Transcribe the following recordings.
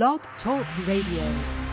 Blog Talk Radio.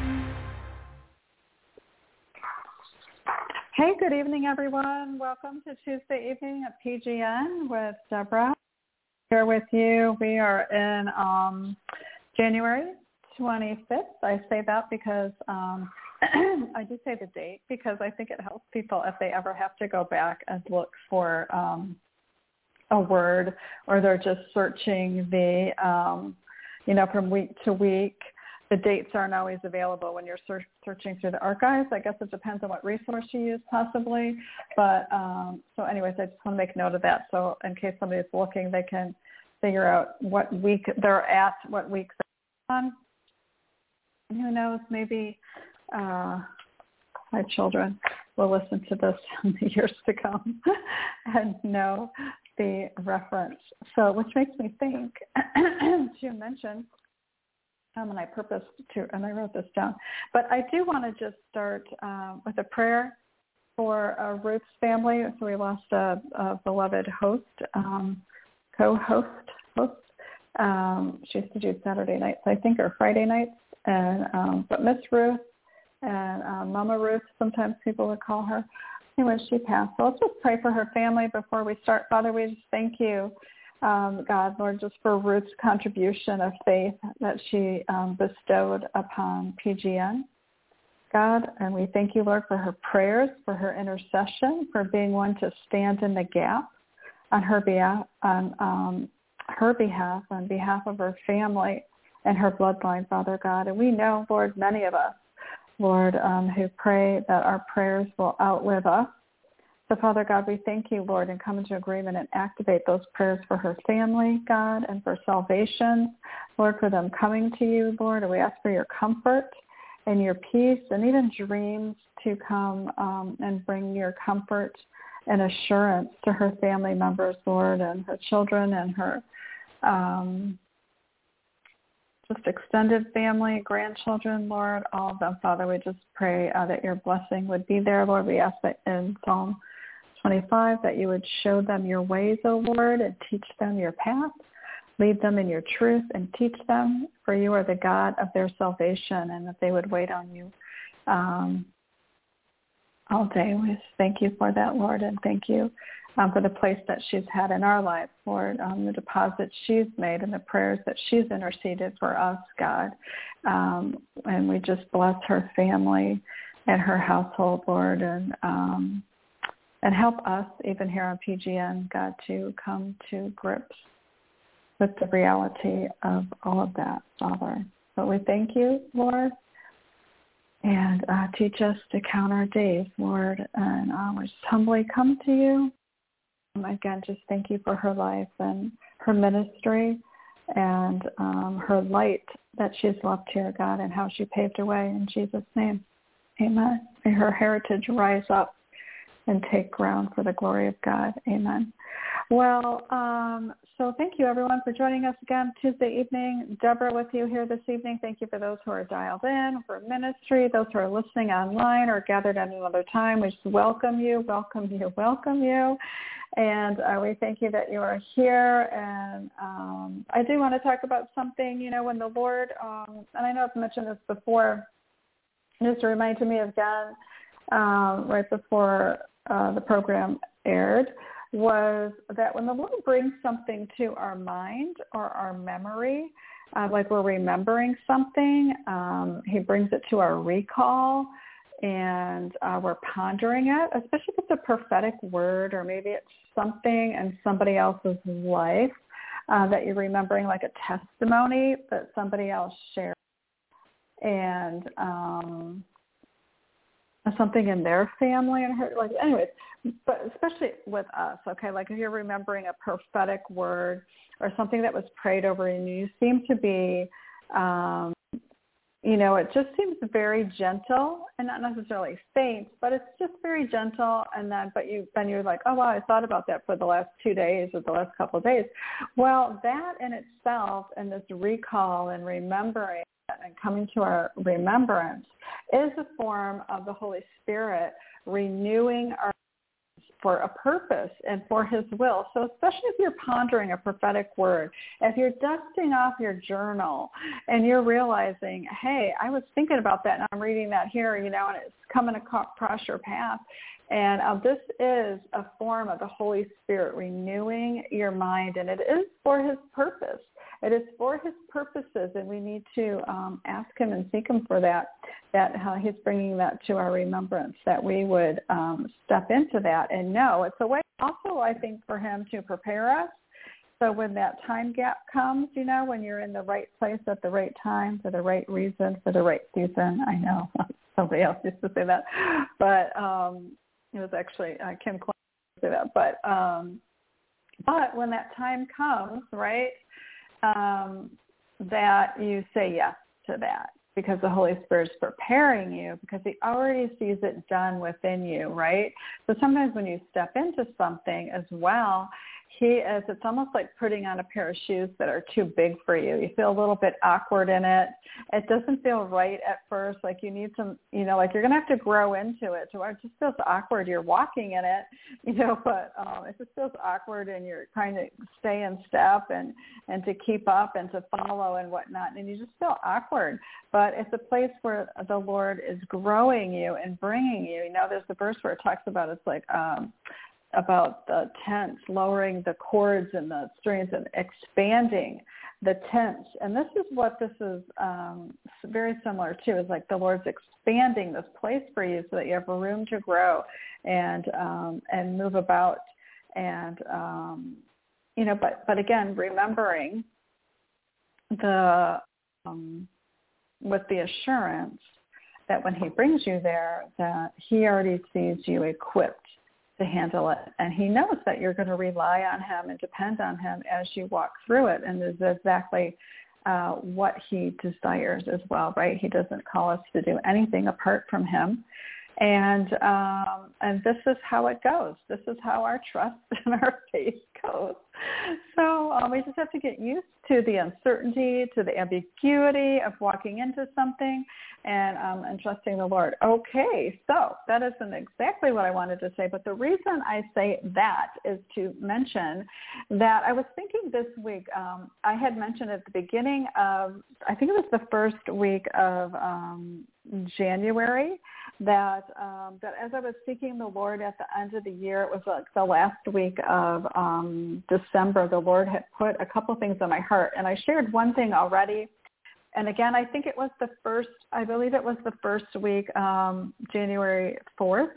Hey, good evening, everyone. Welcome to Tuesday evening at PGN with Deborah. Here with you. We are in January 25th. I say that because I do say the date because I think it helps people if they ever have to go back and look for a word, or they're just searching the, from week to week. The dates aren't always available when you're searching through the archives. I guess it depends on what resource you use possibly. But so anyways, I just want to make note of that. So in case somebody's looking, they can figure out what week they're at, what week they're on. And who knows, maybe my children will listen to this in the years to come and know the reference. So which makes me think, you mentioned, and I purposed to, and I wrote this down, but I do want to just start with a prayer for Ruth's family. So we lost a beloved host, co-host. She used to do Saturday nights, I think, or Friday nights. And but Miss Ruth and Mama Ruth, sometimes people would call her. Anyway, she passed. So let's just pray for her family before we start. Father, we just thank you, God, Lord, just for Ruth's contribution of faith that she bestowed upon PGN, God. And we thank you, Lord, for her prayers, for her intercession, for being one to stand in the gap on her behalf, on behalf of her family and her bloodline, Father God. And we know, Lord, many of us, Lord, who pray that our prayers will outlive us. So, Father God, we thank you, Lord, and come into agreement and activate those prayers for her family, God, and for salvation, Lord, for them coming to you, Lord. And we ask for your comfort and your peace and even dreams to come and bring your comfort and assurance to her family members, Lord, and her children and her just extended family, grandchildren, Lord, all of them, Father. We just pray that your blessing would be there, Lord. We ask that in Psalm 25 that you would show them your ways, O Lord, and teach them your path. Lead them in your truth and teach them, for you are the God of their salvation, and that they would wait on you all day. We thank you for that, Lord, and thank you for the place that she's had in our lives, Lord, the deposits she's made and the prayers that she's interceded for us, God. And we just bless her family and her household, Lord, and help us, even here on PGN, God, to come to grips with the reality of all of that, Father. So we thank you, Lord, and teach us to count our days, Lord, and we just humbly come to you. Again, just thank you for her life and her ministry and her light that she's left here, God, and how she paved her way. In Jesus' name, amen. May her heritage rise up and take ground for the glory of God. Amen. Well, so thank you, everyone, for joining us again Tuesday evening. Deborah with you here this evening. Thank you for those who are dialed in for ministry, those who are listening online or gathered at another time. We just welcome you. And we thank you that you are here. And I do want to talk about something, when the Lord, and I know I've mentioned this before, just reminded me of again, right before the program aired, was that when the Lord brings something to our mind or our memory, like we're remembering something, he brings it to our recall, and we're pondering it, especially if it's a prophetic word, or maybe it's something in somebody else's life that you're remembering, like a testimony that somebody else shared, and something in their family and her, like, anyways, but especially with us, okay, like if you're remembering a prophetic word or something that was prayed over and you seem to be, it just seems very gentle and not necessarily faint, but it's just very gentle. And then, then you're like, oh, wow, I thought about that for the last 2 days or the last couple of days. Well, that in itself and this recall and remembering and coming to our remembrance is a form of the Holy Spirit renewing our for a purpose and for his will. So especially if you're pondering a prophetic word, if you're dusting off your journal and you're realizing, hey, I was thinking about that and I'm reading that here, and it's coming across your path. And this is a form of the Holy Spirit renewing your mind, and it is for his purpose. It is for his purposes, and we need to ask him and seek him for that he's bringing that to our remembrance, that we would step into that and know. It's a way also, I think, for him to prepare us. So when that time gap comes, when you're in the right place at the right time, for the right reason, for the right season. I know somebody else used to say that, but it was actually Kim Klein who said that. But when that time comes, right, that you say yes to that, because the Holy Spirit is preparing you, because he already sees it done within you, right? So sometimes when you step into something as well, it's almost like putting on a pair of shoes that are too big for you. You feel a little bit awkward in it. It doesn't feel right at first. Like you need some, like you're going to have to grow into it. So it just feels awkward. You're walking in it, but it just feels awkward, and you're trying to stay in step and to keep up and to follow and whatnot. And you just feel awkward. But it's a place where the Lord is growing you and bringing you. There's the verse where it talks about, it's like, about the tents, lowering the cords and the strings and expanding the tents. And this is what this is very similar to, is like the Lord's expanding this place for you so that you have room to grow and move about. And, but again, remembering with the assurance that when he brings you there, that he already sees you equipped to handle it. And he knows that you're going to rely on him and depend on him as you walk through it. And this is exactly what he desires as well, right? He doesn't call us to do anything apart from him. And this is how it goes. This is how our trust and our faith goes. So we just have to get used to the uncertainty, to the ambiguity of walking into something and trusting the Lord. Okay, so that isn't exactly what I wanted to say, but the reason I say that is to mention that I was thinking this week, I had mentioned at the beginning of, I think it was the first week of January, that as I was seeking the Lord at the end of the year, it was like the last week of December, the Lord had put a couple things on my heart. And I shared one thing already. And again, I think it was the first week, January 4th.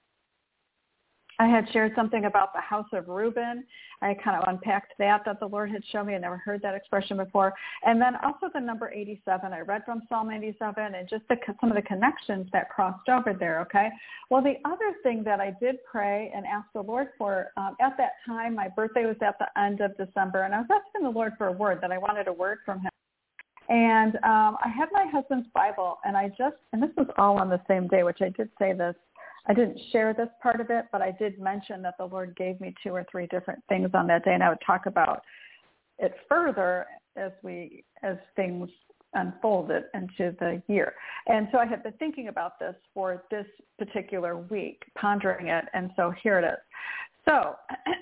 I had shared something about the house of Reuben. I kind of unpacked that the Lord had shown me. I never heard that expression before. And then also the number 87. I read from Psalm 87 and just some of the connections that crossed over there, okay? Well, the other thing that I did pray and ask the Lord for, at that time, my birthday was at the end of December, and I was asking the Lord for a word, that I wanted a word from him. And I had my husband's Bible, and this was all on the same day, which I did say this. I didn't share this part of it, but I did mention that the Lord gave me 2 or 3 different things on that day, and I would talk about it further as things unfolded into the year. And so I had been thinking about this for this particular week, pondering it, and so here it is. So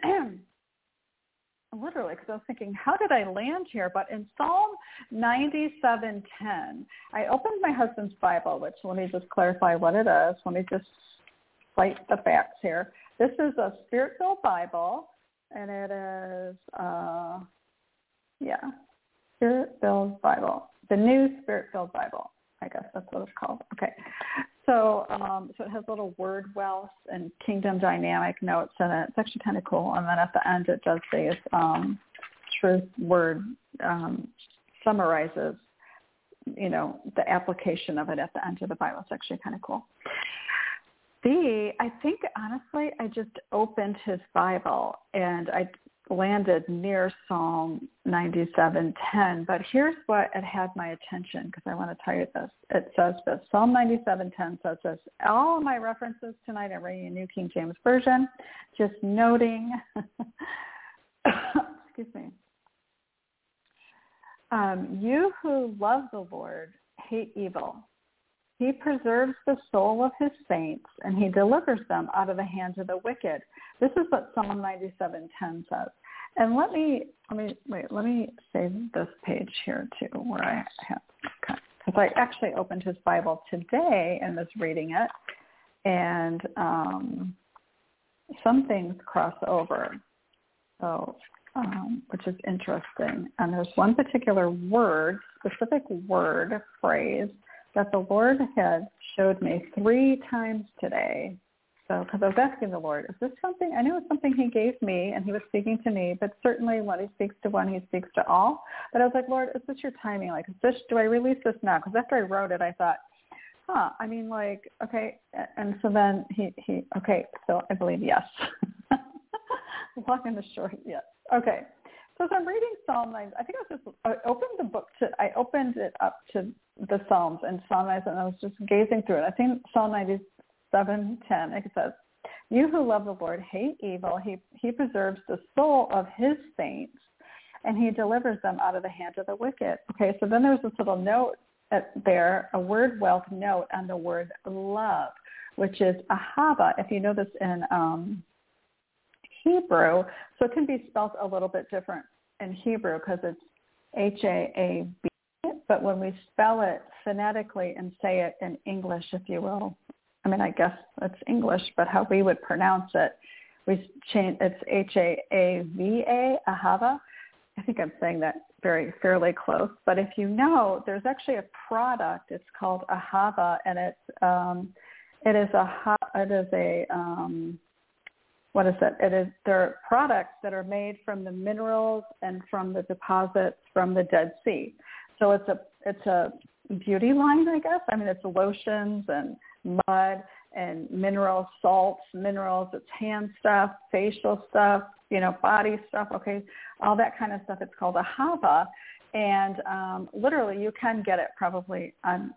literally, because I was thinking, how did I land here? But in Psalm 97:10, I opened my husband's Bible, which let me just clarify what it is. Let me just cite the facts here. This is a Spirit-filled Bible, and it is, Spirit-filled Bible. The New Spirit-filled Bible, I guess that's what it's called. Okay. So it has little word wealth and kingdom dynamic notes in it. It's actually kind of cool. And then at the end, it does say truth word summarizes, the application of it at the end of the Bible. It's actually kind of cool. I think, honestly, I just opened his Bible and I landed near Psalm 97:10. But here's what it had my attention, because I want to tell you this. It says this. Psalm 97:10 says this. All of my references tonight, I'm reading a New King James Version, just noting, excuse me, you who love the Lord hate evil. He preserves the soul of his saints, and he delivers them out of the hands of the wicked. This is what Psalm 97:10 says. And let me save this page here too, where I have, because I actually opened his Bible today and was reading it, and some things cross over, so which is interesting. And there's one particular word, specific word, phrase that the Lord had showed me 3 times today. So, because I was asking the Lord, is this something, I knew it was something he gave me and he was speaking to me, but certainly when he speaks to one, he speaks to all. But I was like, Lord, is this your timing? Like, do I release this now? Because after I wrote it, I thought, okay. And so then he okay, so I believe yes. Walking the shore, yes. Okay. So as I'm reading Psalm 9, I think I opened it up to the Psalms and Psalm 9, and I was just gazing through it. I think Psalm 97:10, it says, "You who love the Lord hate evil. He preserves the soul of his saints, and he delivers them out of the hand of the wicked." Okay, so then there's this little note there, a word wealth note on the word love, which is ahava. If you know this in Hebrew, so it can be spelled a little bit different in Hebrew because it's H-A-A-B, but when we spell it phonetically and say it in English, if you will, I mean, I guess it's English, but how we would pronounce it, it's H-A-A-V-A, ahava. I think I'm saying that fairly close. But if you know, there's actually a product. It's called ahava, and they're products that are made from the minerals and from the deposits from the Dead Sea. So it's a beauty line, I guess. I mean, it's lotions and mud and mineral salts, minerals. It's hand stuff, facial stuff, body stuff. Okay, all that kind of stuff. It's called ahava, and literally you can get it probably on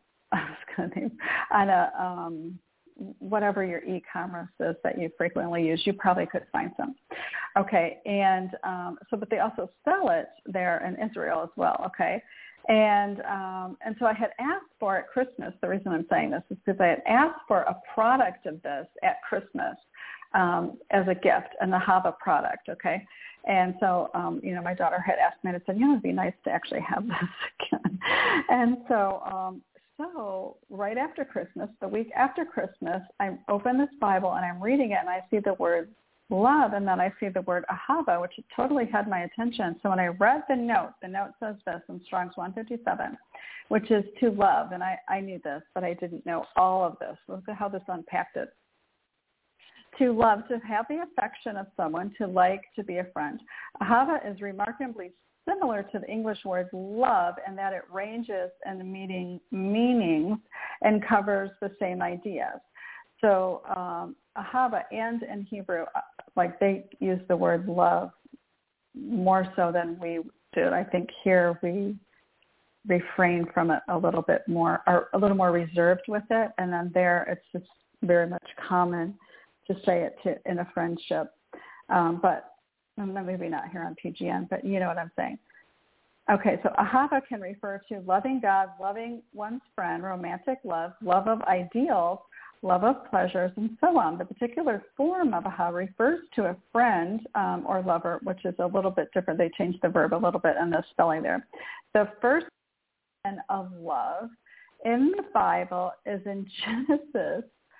whatever your e-commerce is that you frequently use. You probably could find some. Okay, and but they also sell it there in Israel as well. Okay. And so I had asked for at Christmas, the reason I'm saying this is because I had asked for a product of this at Christmas as a gift, an ahava product, okay? And so, my daughter had asked me, and I said, it'd be nice to actually have this again. And so right after Christmas, the week after Christmas, I open this Bible and I'm reading it and I see the word love, and then I see the word ahava, which totally had my attention. So when I read the note says this in Strong's 157, which is to love, and I knew this, but I didn't know all of this. Look at how this unpacked it. To love, to have the affection of someone, to like, to be a friend. Ahava is remarkably similar to the English word love in that it ranges in meanings and covers the same ideas. So ahava and in Hebrew, like they use the word love more so than we do. I think here we refrain from it a little bit more, or a little more reserved with it. And then there it's just very much common to say it in a friendship. But maybe not here on PGN, but you know what I'm saying. Okay, so ahava can refer to loving God, loving one's friend, romantic love, love of ideals, love of pleasures, and so on. The particular form of ahava refers to a friend or lover, which is a little bit different. They changed the verb a little bit in the spelling there. The first mention of love in the Bible is in Genesis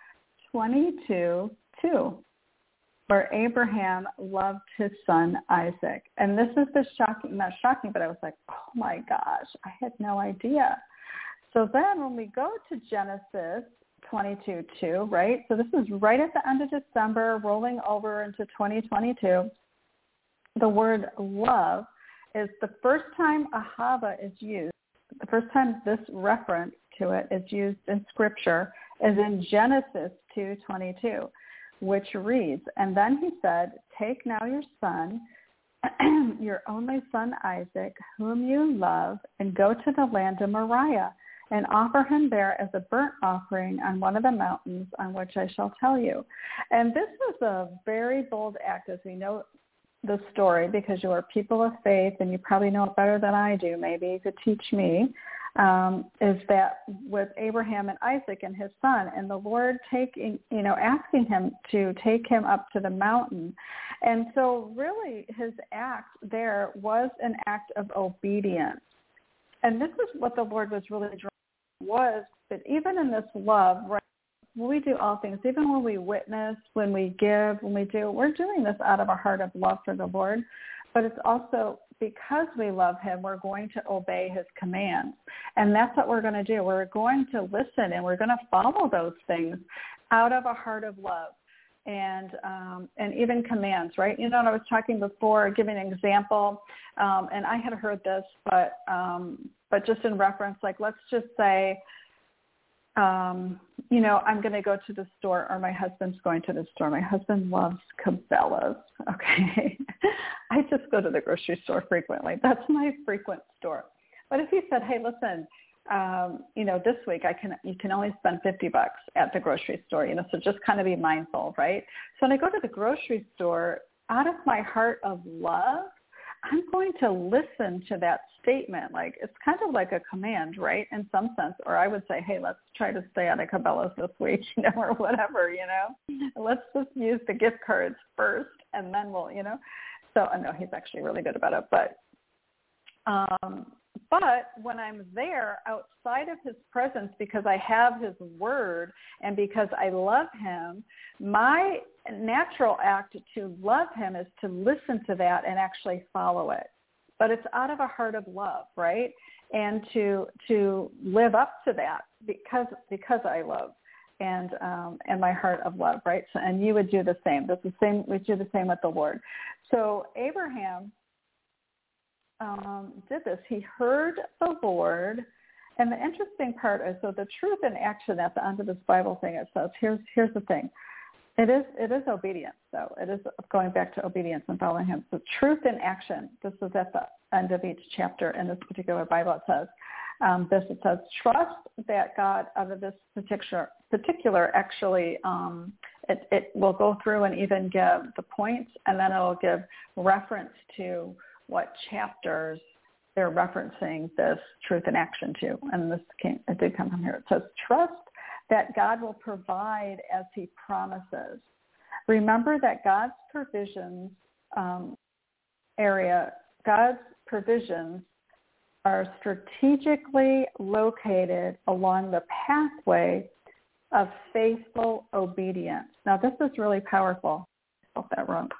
22:2, where Abraham loved his son Isaac. And this is not shocking, but I was like, oh my gosh, I had no idea. So then when we go to Genesis 22:2, right? So this is right at the end of December, rolling over into 2022. The word love is the first time ahava is used. The first time this reference to it is used in Scripture is in Genesis 2:22, which reads, "And then he said, take now your son, your only son Isaac, whom you love, and go to the land of Moriah, and offer him there as a burnt offering on one of the mountains on which I shall tell you." And this was a very bold act, as we know the story, because you are people of faith, and you probably know it better than I do. Maybe you could teach me. is that with Abraham and Isaac and his son, and the Lord asking him to take him up to the mountain. And so really his act there was an act of obedience. And this is what the Lord was really drawing, was that even in this love, right, when we do all things, even when we witness, when we give, we're doing this out of a heart of love for the Lord. But it's also because we love him, we're going to obey his commands. And that's what we're going to do. We're going to listen, and we're going to follow those things out of a heart of love. And even commands, right? And I was talking before, giving an example, and I had heard this, but just in reference, like let's just say, I'm going to go to the store, or my husband's going to the store. My husband loves Cabela's, okay? I just go to the grocery store frequently. That's my frequent store. But if he said, hey, listen, this week you can only spend $50 at the grocery store, so just kind of be mindful, right? So when I go to the grocery store, out of my heart of love, I'm going to listen to that statement. Like, it's kind of like a command, right? In some sense, or I would say, hey, let's try to stay out of Cabela's this week, or whatever, Let's just use the gift cards first, and then we'll, So I know he's actually really good about it, but when I'm there outside of his presence, because I have his word and because I love him, my natural act to love him is to listen to that and actually follow it. But it's out of a heart of love, right? And to live up to that because I love and my heart of love, right? So, and you would do the same. We do the same with the Lord. So Abraham did this. He heard the Lord, and the interesting part is, so the truth in action at the end of this Bible thing, it says, here's the thing. It is obedience, though. It is going back to obedience and following him. So truth in action, this is at the end of each chapter in this particular Bible. It says, it says, trust that God, out of this particular actually, it will go through and even give the points, and then it will give reference to what chapters they're referencing this truth in action to. And it did come from here. It says, trust that God will provide as he promises. Remember that God's provisions are strategically located along the pathway of faithful obedience. Now, this is really powerful. I spelled that wrong.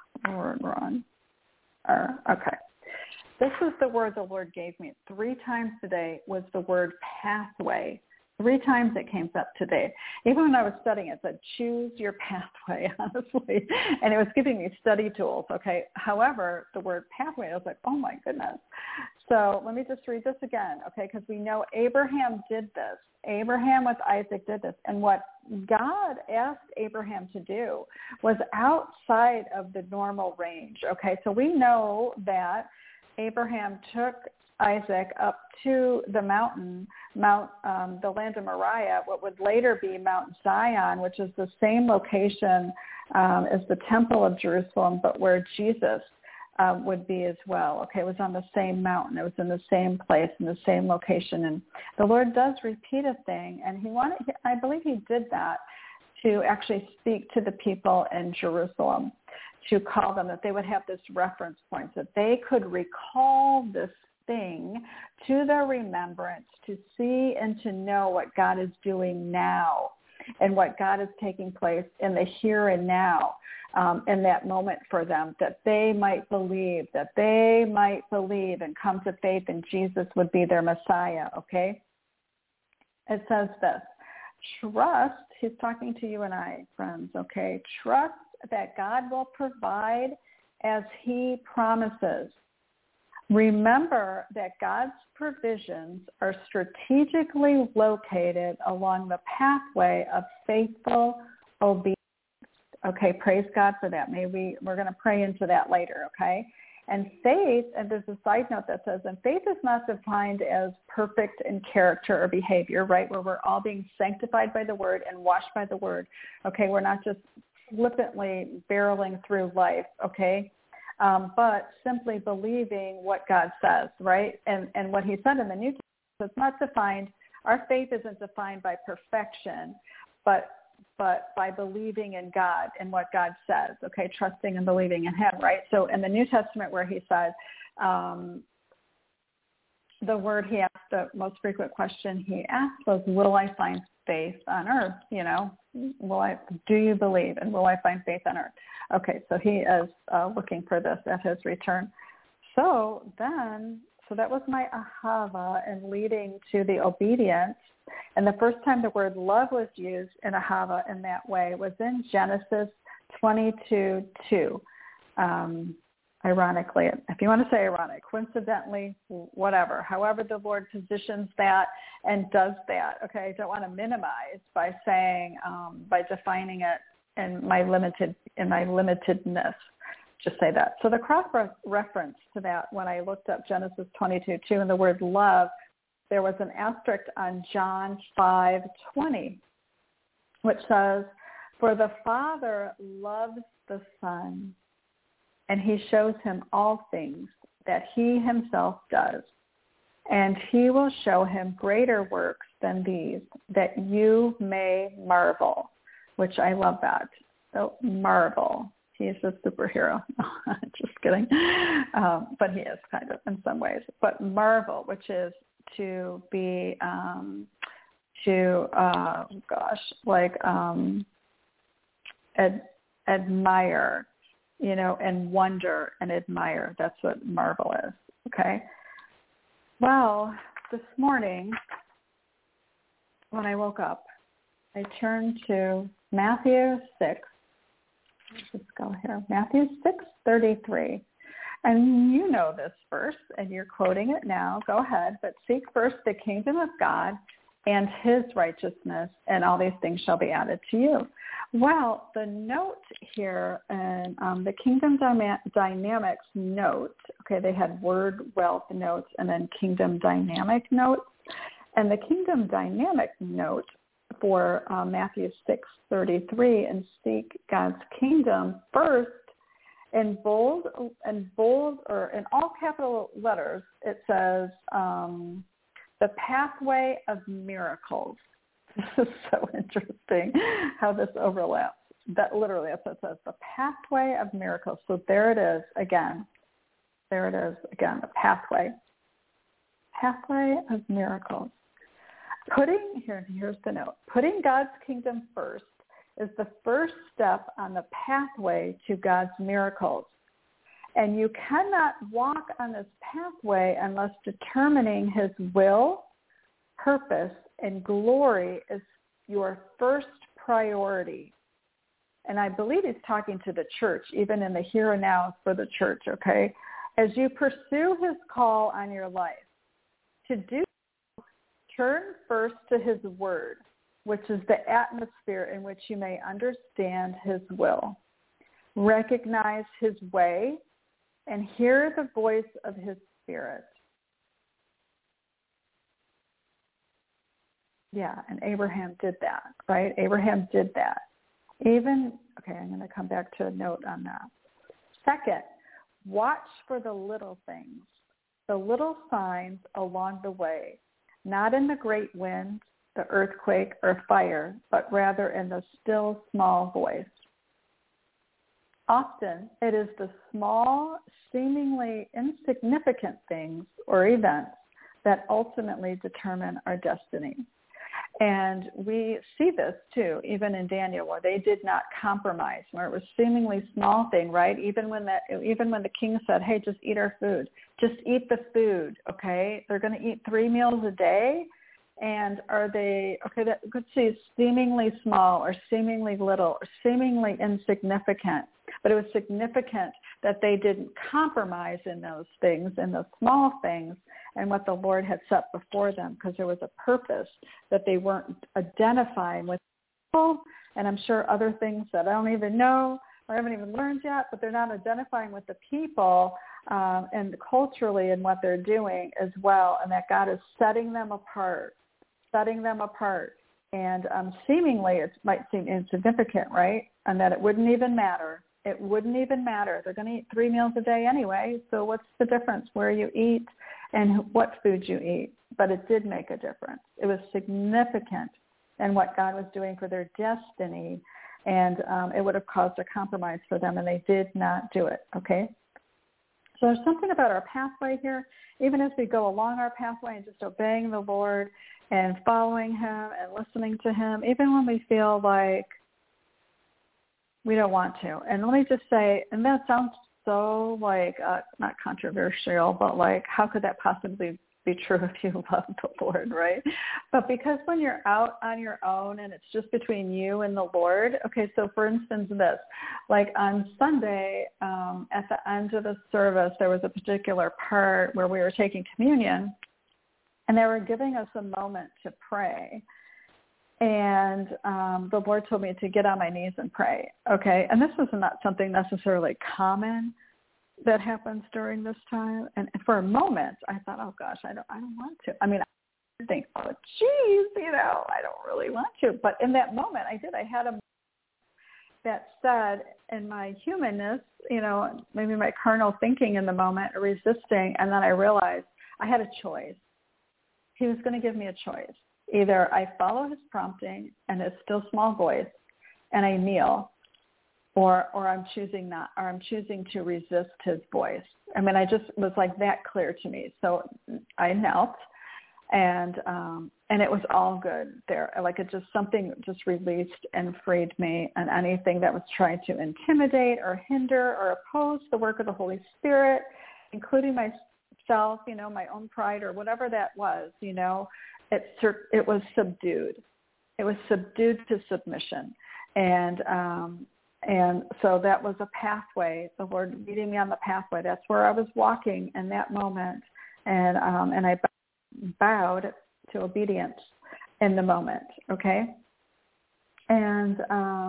Okay. This is the word the Lord gave me 3 times today, was the word pathway. 3 times it came up today. Even when I was studying, it said, choose your pathway, honestly. And it was giving me study tools, okay? However, the word pathway, I was like, oh my goodness. So let me just read this again, okay? Because we know Abraham did this. Abraham with Isaac did this. And what God asked Abraham to do was outside of the normal range, okay? So we know that Abraham took Isaac up to the mountain, the land of Moriah, what would later be Mount Zion, which is the same location as the Temple of Jerusalem, but where Jesus would be as well. Okay, it was on the same mountain. It was in the same place, in the same location. And the Lord does repeat a thing, and I believe he did that to actually speak to the people in Jerusalem, to call them, that they would have this reference point, that they could recall this thing to their remembrance, to see and to know what God is doing now and what God is taking place in the here and now, in that moment for them, that they might believe and come to faith in Jesus would be their Messiah, okay? It says this, trust, he's talking to you and I, friends, okay? Trust that God will provide as he promises. Remember that God's provisions are strategically located along the pathway of faithful obedience. Okay, praise God for that. We're going to pray into that later, okay? And faith, and there's a side note that says, and faith is not defined as perfect in character or behavior, right, where we're all being sanctified by the word and washed by the word. Okay, we're not just flippantly barreling through life, okay? But simply believing what God says, right? And what he said in the New Testament So it's not defined, our faith isn't defined by perfection, but by believing in God and what God says, okay, trusting and believing in him, right? So in the New Testament where he says, the word he asked, the most frequent question he asked was, will I find faith on earth? You know, do you believe, and will I find faith on earth? Okay, so he is looking for this at his return. So that was my ahava and leading to the obedience. And the first time the word love was used in ahava in that way was in Genesis 22:2. Ironically, if you want to say ironic, coincidentally, whatever, however the Lord positions that and does that, okay, I don't want to minimize by saying, by defining it in my limitedness, just say that. So the cross-reference to that, when I looked up Genesis 22:2 and the word love, there was an asterisk on John 5:20, which says, for the Father loves the Son, and he shows him all things that he himself does. And he will show him greater works than these, that you may marvel, which I love that. So marvel. He's a superhero. Just kidding. But he is kind of in some ways. But marvel, which is to be, admire, you know, and wonder and admire. That's what marvel is, okay? Well, this morning when I woke up, I turned to Matthew 6. Let's just go here. Matthew 6:33. And you know this verse, and you're quoting it now. Go ahead. But seek first the kingdom of God and his righteousness, and all these things shall be added to you. Well, the note here, and the Kingdom Dynamics note, okay, they had word wealth notes and then Kingdom Dynamic notes. And the Kingdom Dynamic note for Matthew 6:33, and seek God's kingdom first, in bold or in all capital letters, it says, the pathway of miracles. This is so interesting how this overlaps. That literally, that's what it says, the pathway of miracles. So there it is again. There it is again, the pathway. Pathway of miracles. Here's the note. Putting God's kingdom first is the first step on the pathway to God's miracles. And you cannot walk on this pathway unless determining his will, purpose, and glory is your first priority. And I believe he's talking to the church, even in the here and now for the church, okay? As you pursue his call on your life, to do, turn first to his word, which is the atmosphere in which you may understand his will, recognize his way, and hear the voice of his spirit. Yeah, and Abraham did that, right? Abraham did that. I'm going to come back to a note on that. Second, watch for the little things, the little signs along the way, not in the great wind, the earthquake, or fire, but rather in the still small voice. Often, it is the small, seemingly insignificant things or events that ultimately determine our destiny. And we see this, too, even in Daniel, where they did not compromise, where it was seemingly small thing, right? Even when the king said, hey, just eat our food. Just eat the food, okay? They're going to eat 3 meals a day. And are they, okay, that could see seemingly small or seemingly little or seemingly insignificant. But it was significant that they didn't compromise in those things, in those small things, and what the Lord had set before them, because there was a purpose that they weren't identifying with people, and I'm sure other things that I don't even know or haven't even learned yet, but they're not identifying with the people and culturally in what they're doing as well, and that God is setting them apart. And seemingly it might seem insignificant, right? And that it wouldn't even matter it wouldn't even matter. They're going to eat 3 meals a day anyway, so what's the difference where you eat and what food you eat? But it did make a difference. It was significant in what God was doing for their destiny, and it would have caused a compromise for them, and they did not do it, okay? So there's something about our pathway here, even as we go along our pathway and just obeying the Lord and following him and listening to him, even when we feel like we don't want to. And let me just say, and that sounds so like, not controversial, but like, how could that possibly be true if you love the Lord, right? But because when you're out on your own and it's just between you and the Lord, okay, so for instance this, like on Sunday, at the end of the service, there was a particular part where we were taking communion, and they were giving us a moment to pray. And the Lord told me to get on my knees and pray, okay? And this was not something necessarily common that happens during this time. And for a moment, I thought, oh, gosh, I don't want to. I mean, I think, oh, geez, I don't really want to. But in that moment, I did. I had a moment that said, in my humanness, maybe my carnal thinking in the moment, resisting, and then I realized I had a choice. He was going to give me a choice. Either I follow his prompting and his still small voice and I kneel, or I'm choosing not, or I'm choosing to resist his voice. I mean, I just was like that clear to me. So I knelt, and it was all good there. Like something just released and freed me, and anything that was trying to intimidate or hinder or oppose the work of the Holy Spirit, including myself, my own pride or whatever that was, it was subdued. It was subdued to submission. And so that was a pathway, the Lord leading me on the pathway. That's where I was walking in that moment. And I bowed to obedience in the moment. Okay. And,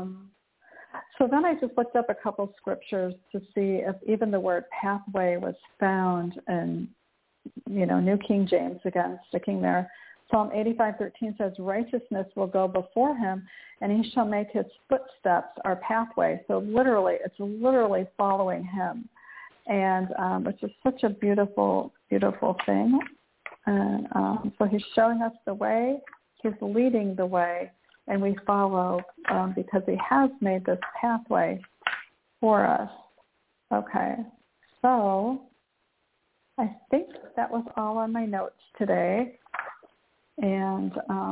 so then I just looked up a couple scriptures to see if even the word pathway was found in, New King James, again, sticking there. Psalm 85:13 says, righteousness will go before him, and he shall make his footsteps our pathway. So it's literally following him. And which is such a beautiful, beautiful thing. And so he's showing us the way. He's leading the way, and we follow because he has made this pathway for us. Okay, so I think that was all on my notes today. And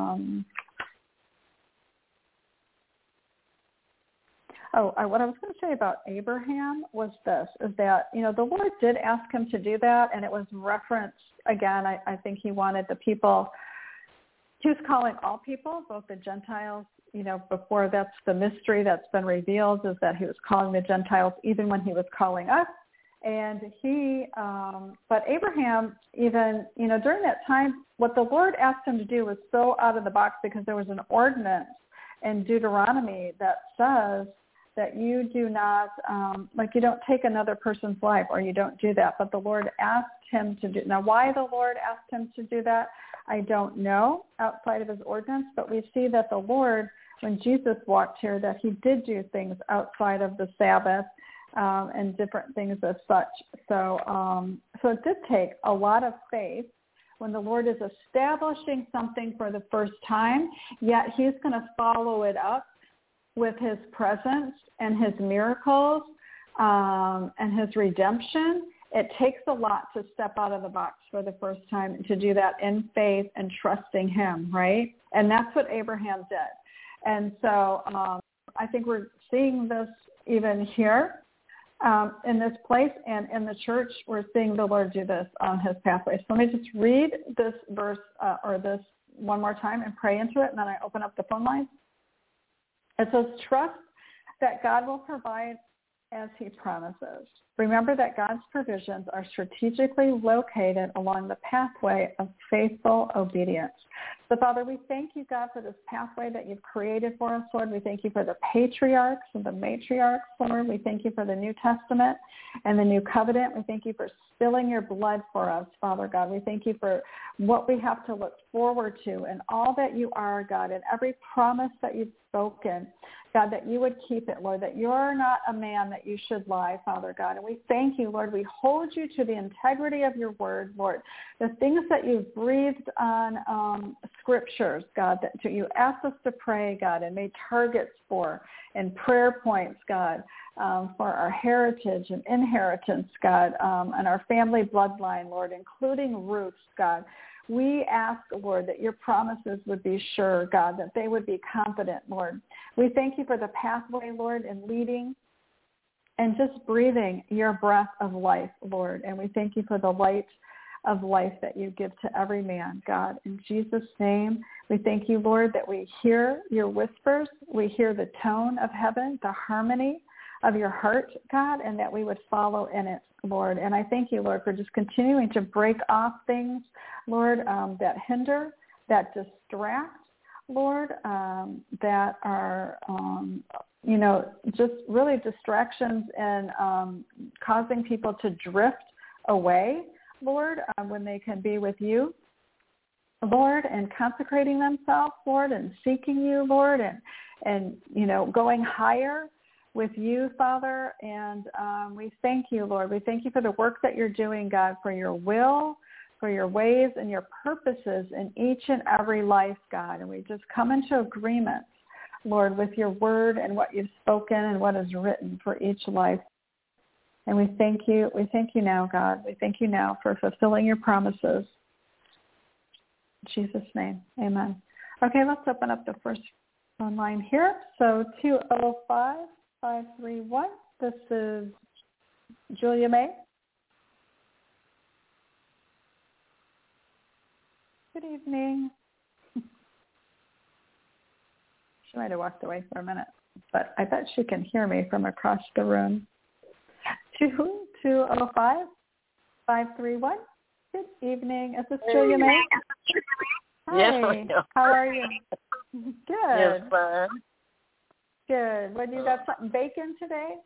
what I was going to say about Abraham was this, is that, the Lord did ask him to do that, and it was referenced, again, I think he wanted the people, he was calling all people, both the Gentiles, before that's the mystery that's been revealed, is that he was calling the Gentiles even when he was calling us. And but Abraham, even, during that time, what the Lord asked him to do was so out of the box, because there was an ordinance in Deuteronomy that says that you do not, you don't take another person's life, or you don't do that. But the Lord asked him to do. Now, why the Lord asked him to do that, I don't know, outside of his ordinance. But we see that the Lord, when Jesus walked here, that he did do things outside of the Sabbath. And different things as such. So it did take a lot of faith when the Lord is establishing something for the first time, yet he's going to follow it up with his presence and his miracles and his redemption. It takes a lot to step out of the box for the first time, to do that in faith and trusting him, right? And that's what Abraham did. And so I think we're seeing this even here. In this place and in the church, we're seeing the Lord do this on his pathway. So let me just read this verse or this one more time and pray into it, and then I open up the phone lines. It says, trust that God will provide as he promises. Remember that God's provisions are strategically located along the pathway of faithful obedience. So, Father, we thank you, God, for this pathway that you've created for us, Lord. We thank you for the patriarchs and the matriarchs, Lord. We thank you for the New Testament and the New Covenant. We thank you for spilling your blood for us, Father God. We thank you for what we have to look forward to and all that you are, God, and every promise that you've spoken, God, that you would keep it, Lord, that you're not a man that you should lie, Father God. And we thank you, Lord. We hold you to the integrity of your word, Lord. The things that you've breathed on scriptures, God, that you asked us to pray, God, and made targets for and prayer points, God, for our heritage and inheritance, God, and our family bloodline, Lord, including roots, God. We ask, Lord, that your promises would be sure, God, that they would be confident, Lord. We thank you for the pathway, Lord, and leading and just breathing your breath of life, Lord. And we thank you for the light of life that you give to every man, God. In Jesus' name, we thank you, Lord, that we hear your whispers. We hear the tone of heaven, the harmony of your heart, God, and that we would follow in it, Lord. And I thank you, Lord, for just continuing to break off things, Lord, that hinder, that distract, Lord, that are, just really distractions and causing people to drift away, Lord, when they can be with you, Lord, and consecrating themselves, Lord, and seeking you, Lord, and going higher with you, Father. And we thank you, Lord. We thank you for the work that you're doing, God, for your will, for your ways and your purposes in each and every life, God. And we just come into agreement, Lord, with your word and what you've spoken and what is written for each life. And we thank you. We thank you now, God. We thank you now for fulfilling your promises. In Jesus' name, amen. Okay, let's open up the first phone line here. So 205-531. This is Julia May. Good evening. She might have walked away for a minute, but I bet she can hear me from across the room. 205-531. Good evening. Is this Julia May? Hi. Yes, how are you? Good. Yes, fine. Good. What, you got something baking today?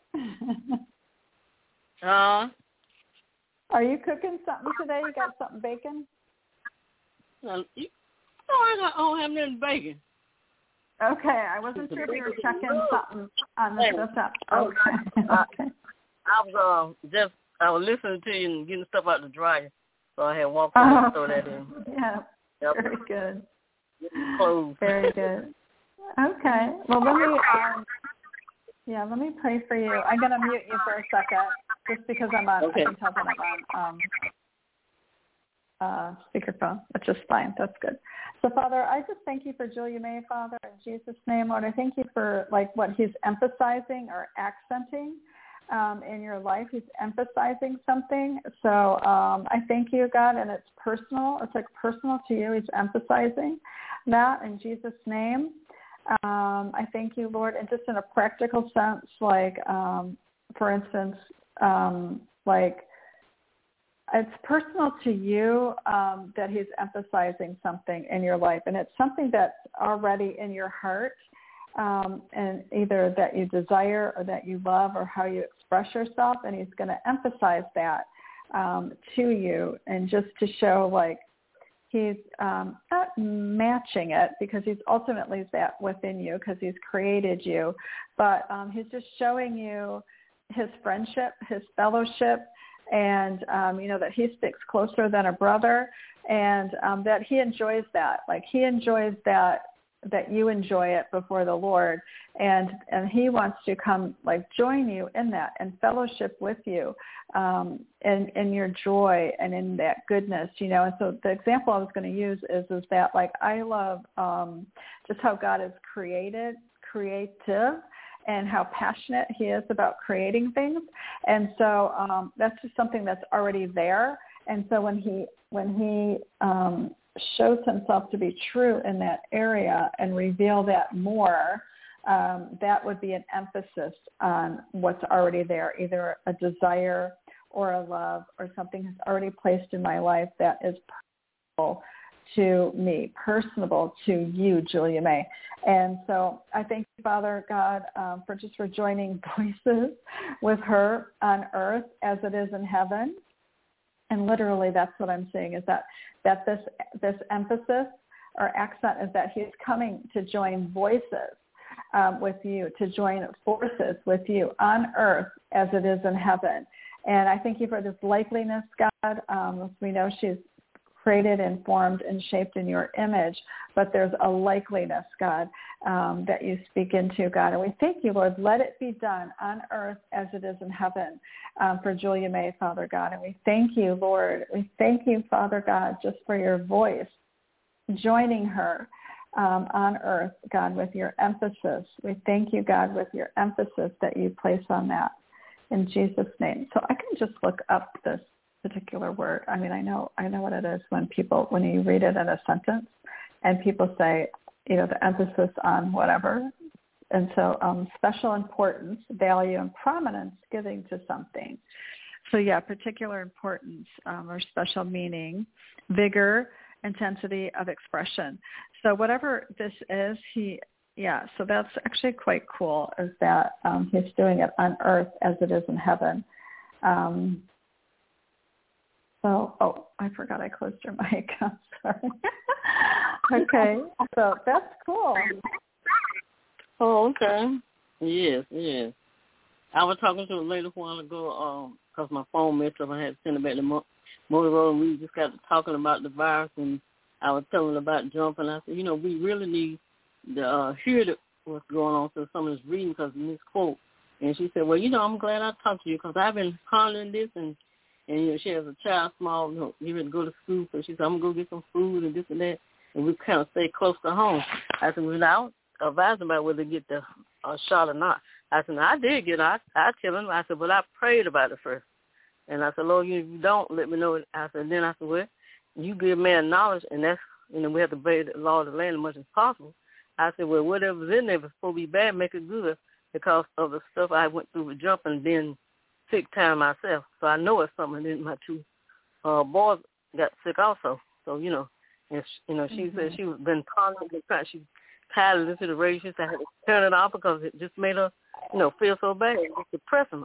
Are you cooking something today? You got something baking? I don't have nothing baking. Okay, I wasn't sure if you were checking something on the stuff. Okay. Okay. I was listening to you and getting stuff out the dryer, so I had walked in and throw that in. Yeah, yep. Very good. Clothes. Very good. Okay. Well, let me pray for you. I'm going to mute you for a second, just because I'm on. Okay. I can tell that I'm on speakerphone, which is fine. That's good. So, Father, I just thank you for Julia May, Father, in Jesus' name, Lord. I thank you for what he's emphasizing or accenting in your life. He's emphasizing something. So I thank you, God, and it's personal. It's personal to you. He's emphasizing that in Jesus' name. I thank you, Lord, and just in a practical sense, for instance, it's personal to you that he's emphasizing something in your life, and it's something that's already in your heart, and either that you desire or that you love or how you express yourself, and he's going to emphasize that to you, and just to show he's not matching it, because he's ultimately that within you, because he's created you, but he's just showing you his friendship, his fellowship, and that he sticks closer than a brother, and that he enjoys that. He enjoys that you enjoy it before the Lord, and he wants to come join you in that and fellowship with you in your joy and in that goodness, And so the example I was going to use is that I love just how God is creative, and how passionate he is about creating things. And so that's just something that's already there. And so when he shows himself to be true in that area and reveal that more, that wowould be an emphasis on what's already there, either a desire or a love or something that's already placed in my life that is personal to me, personable to you, Julia May. And so I thank you, Father God, for joining voices with her on earth as it is in heaven. And literally that's what I'm saying, is that this emphasis or accent is that he's coming to join voices with you, to join forces with you on earth as it is in heaven. And I thank you for this likeliness, God. As we know, she's created and formed and shaped in your image, but there's a likeliness, God, that you speak into, God. And we thank you, Lord. Let it be done on earth as it is in heaven for Julia May, Father God. And we thank you, Lord. We thank you, Father God, just for your voice joining her on earth, God, with your emphasis. We thank you, God, with your emphasis that you place on that in Jesus' name. So I can just look up this particular word. I mean, I know what it is when you read it in a sentence and people say, the emphasis on whatever. And so special importance, value, and prominence giving to something. So yeah, particular importance or special meaning, vigor, intensity of expression. So whatever this is, so that's actually quite cool, is that he's doing it on earth as it is in heaven. I forgot I closed your mic. I'm sorry. Okay, so that's cool. Oh, okay. Yes. I was talking to a lady a while ago because my phone messed up. I had to send it back to Motorola, and we just got to talking about the virus, and I was telling her about jumping. I said, we really need to hear what's going on, so some of this reading, because of this quote. And she said, well, I'm glad I talked to you, because I've been pondering this, and she has a child, small, getting ready to go to school, so she said, I'm going to go get some food and this and that, and we kind of stay close to home. I said, well, I was advising about whether to get the shot or not. I said, I did get it. I tell him. I said, but I prayed about it first. And I said, Lord, if you don't, let me know. I said, well, you give man knowledge, and that's, we have to obey the law of the land as much as possible. I said, well, whatever's in there before be bad, make it good, because of the stuff I went through with jumping and then sick time myself. So I know it's something. And then my two boys got sick also. So, and she said she was been pondering, she tired of listening to the radio. She said I had to turn it off because it just made her, feel so bad. It's depressing her.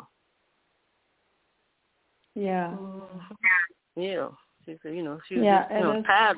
Yeah. Yeah. She said, she was just, tired.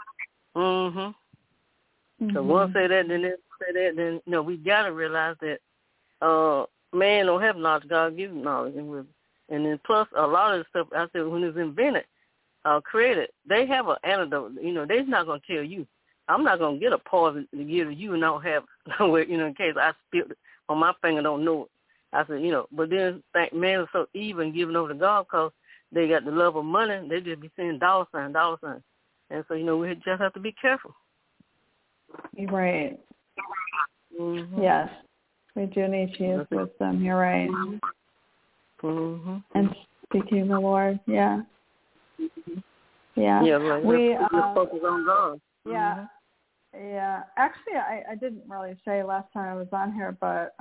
So one say that, then they say that, then, we got to realize that man don't have knowledge, God gives him knowledge. And then plus a lot of the stuff, I said, when it's invented, created, they have an antidote. They're not going to tell you. I'm not going to get a poison to give to you and don't have, in case I spilled it on my finger, don't know it. I said, but then man is so evil and giving over to God because they got the love of money. They just be saying dollar sign. And so, we just have to be careful. You're right. Mm-hmm. Yes. We do need to use wisdom. You're right. Mm-hmm. And speaking the Lord. Yeah. Yeah. Yeah, right. We focus on God. Yeah. Mm-hmm. Yeah. Actually, I didn't really say last time I was on here, but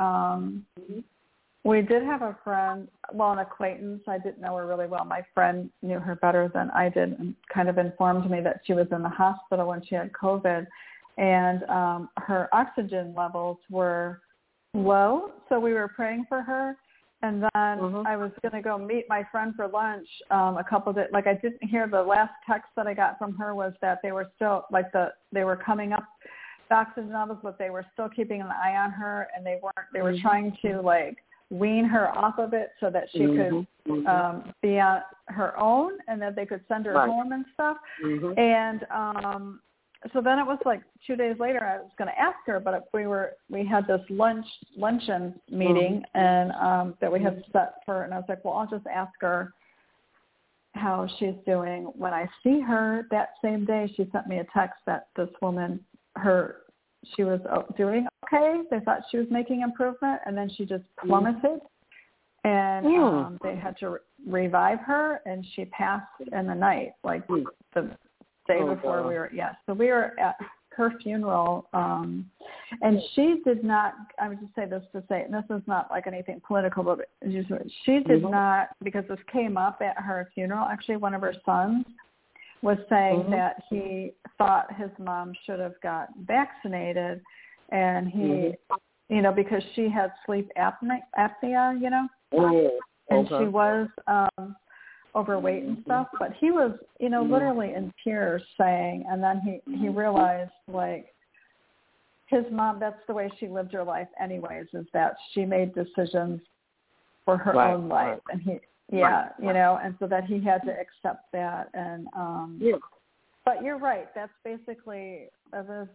we did have a friend, an acquaintance. I didn't know her really well. My friend knew her better than I did and kind of informed me that she was in the hospital when she had COVID, and her oxygen levels were low, so we were praying for her. And then I was going to go meet my friend for lunch a couple of days. I didn't hear the last text that I got from her was that they were still, they were coming up the oxygen levels, but they were still keeping an eye on her, and they were trying to, wean her off of it so that she could be on her own, and that they could send her home and stuff. And so then it was 2 days later I was going to ask her, but we had this luncheon meeting and that we had set for, and I was like, well, I'll just ask her how she's doing. When I see her that same day, she sent me a text that this woman, she was doing okay. They thought she was making improvement, and then she just plummeted, and they had to revive her, and she passed in the night, the day before we were, so we were at her funeral, And she did not, I would just say this to say, and this is not like anything political, but she did not, because this came up at her funeral. Actually, one of her sons was saying that he thought his mom should have got vaccinated, and he, you know, because she had sleep apnea, you know, and she was overweight and stuff. But he was, you know, literally in tears saying, and then he realized, like, his mom, that's the way she lived her life anyways, is that she made decisions for her own life. And he, you know, and so that he had to accept that. And, but you're right. That is basically, and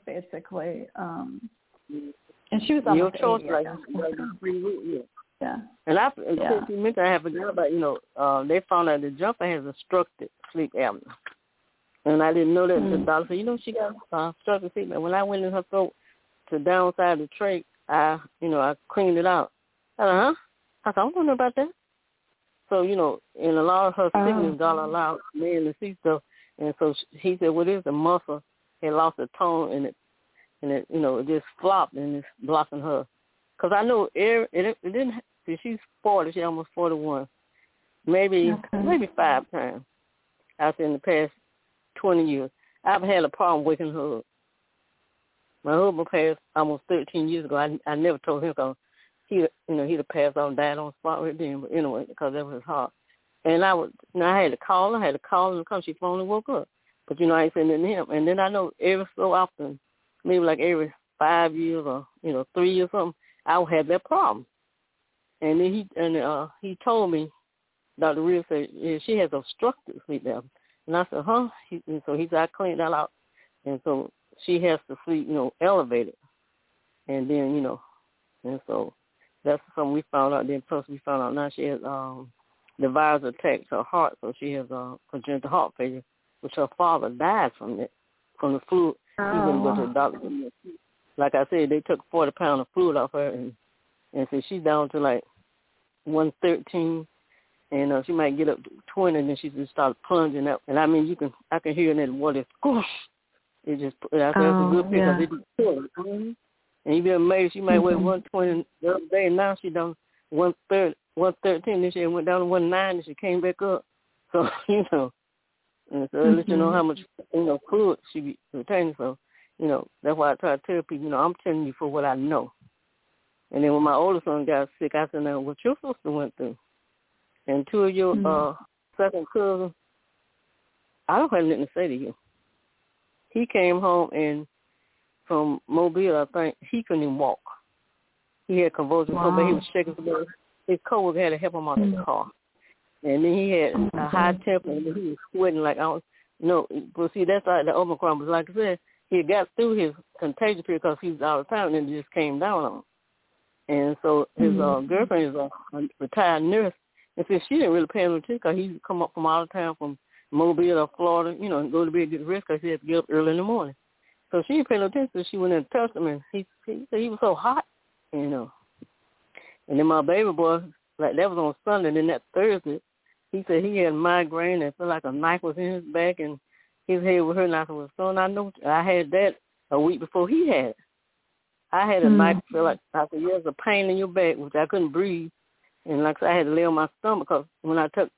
she was almost 80, I guess. Yeah. And since you mentioned, I forgot about, you know, they found out the jumper has obstructed sleep apnea. And I didn't know that. The doctor said, you know, she got obstructed sleep apnea. When I went in her throat to downside the trach, I cleaned it out. I said, I said, I don't know about that. So, you know, and a lot of her sickness got allowed me to see stuff. And so he said, what is the muscle? It lost the tone, and it, you know, it just flopped, and it's blocking her. Because I know it didn't, she's 40, she's almost 41, maybe 5 times out there in the past 20 years. I've had a problem waking her up. My husband passed almost 13 years ago. I never told him because he'd have passed on, died on the spot right then. But anyway, because that was his heart. And I had to call her, and come. She finally woke up. But, you know, I ain't saying nothing to him. And then I know every so often, maybe like every 5 years or, you know, 3 years or something, I would have that problem. And then he told me, Dr. Real said, yeah, she has obstructed sleep apnea. And I said, huh? And so he said, I cleaned that out. And so she has to sleep, you know, elevated. And then, you know, and so that's something we found out. Then plus we found out now she has the virus attacks her heart, so she has congenital heart failure, which her father died from the fluid. He wouldn't go to the doctor. Like I said, they took 40 pounds of fluid off her, and so she's down to like 113, and she might get up to 20, and then she just started plunging up. And I mean, I can hear in that water, squoosh. It just, I said, that's a good thing because it just pulled. And you'd be amazed, she might weigh 120 the other day, and now she down 113, then she went down to 109, and she came back up. So, you know, and so that lets you know how much, you know, fluid she be retaining. So, you know, that's why I try to tell people, you know, I'm telling you for what I know. And then when my older son got sick, I said, now, what your sister went through, and 2 of your second cousins, I don't have nothing to say to you. He came home, and from Mobile, I think, he couldn't even walk. He had convulsions, so bad he was shaking. His coworker had to help him out of the car. And then he had a high temper, and he was sweating like, but see, that's like the Omicron. But like I said, he got through his contagion period because he was out of town, and it just came down on him. And so his girlfriend is a retired nurse, and since she didn't really pay him attention because he come up from out of town from Mobile or Florida, you know, and go to bed and get rest because he had to get up early in the morning. So she didn't pay no attention. So she went in and touched him, and he said he was so hot, you know. And then my baby boy, like that was on Sunday, and then that Thursday, he said he had a migraine and felt like a knife was in his back, and his head was hurting. I said, well, son, I know I had that a week before he had it. I had a knife, feel like, I said, there's a pain in your back, which I couldn't breathe. And like I said, I had to lay on my stomach because when I took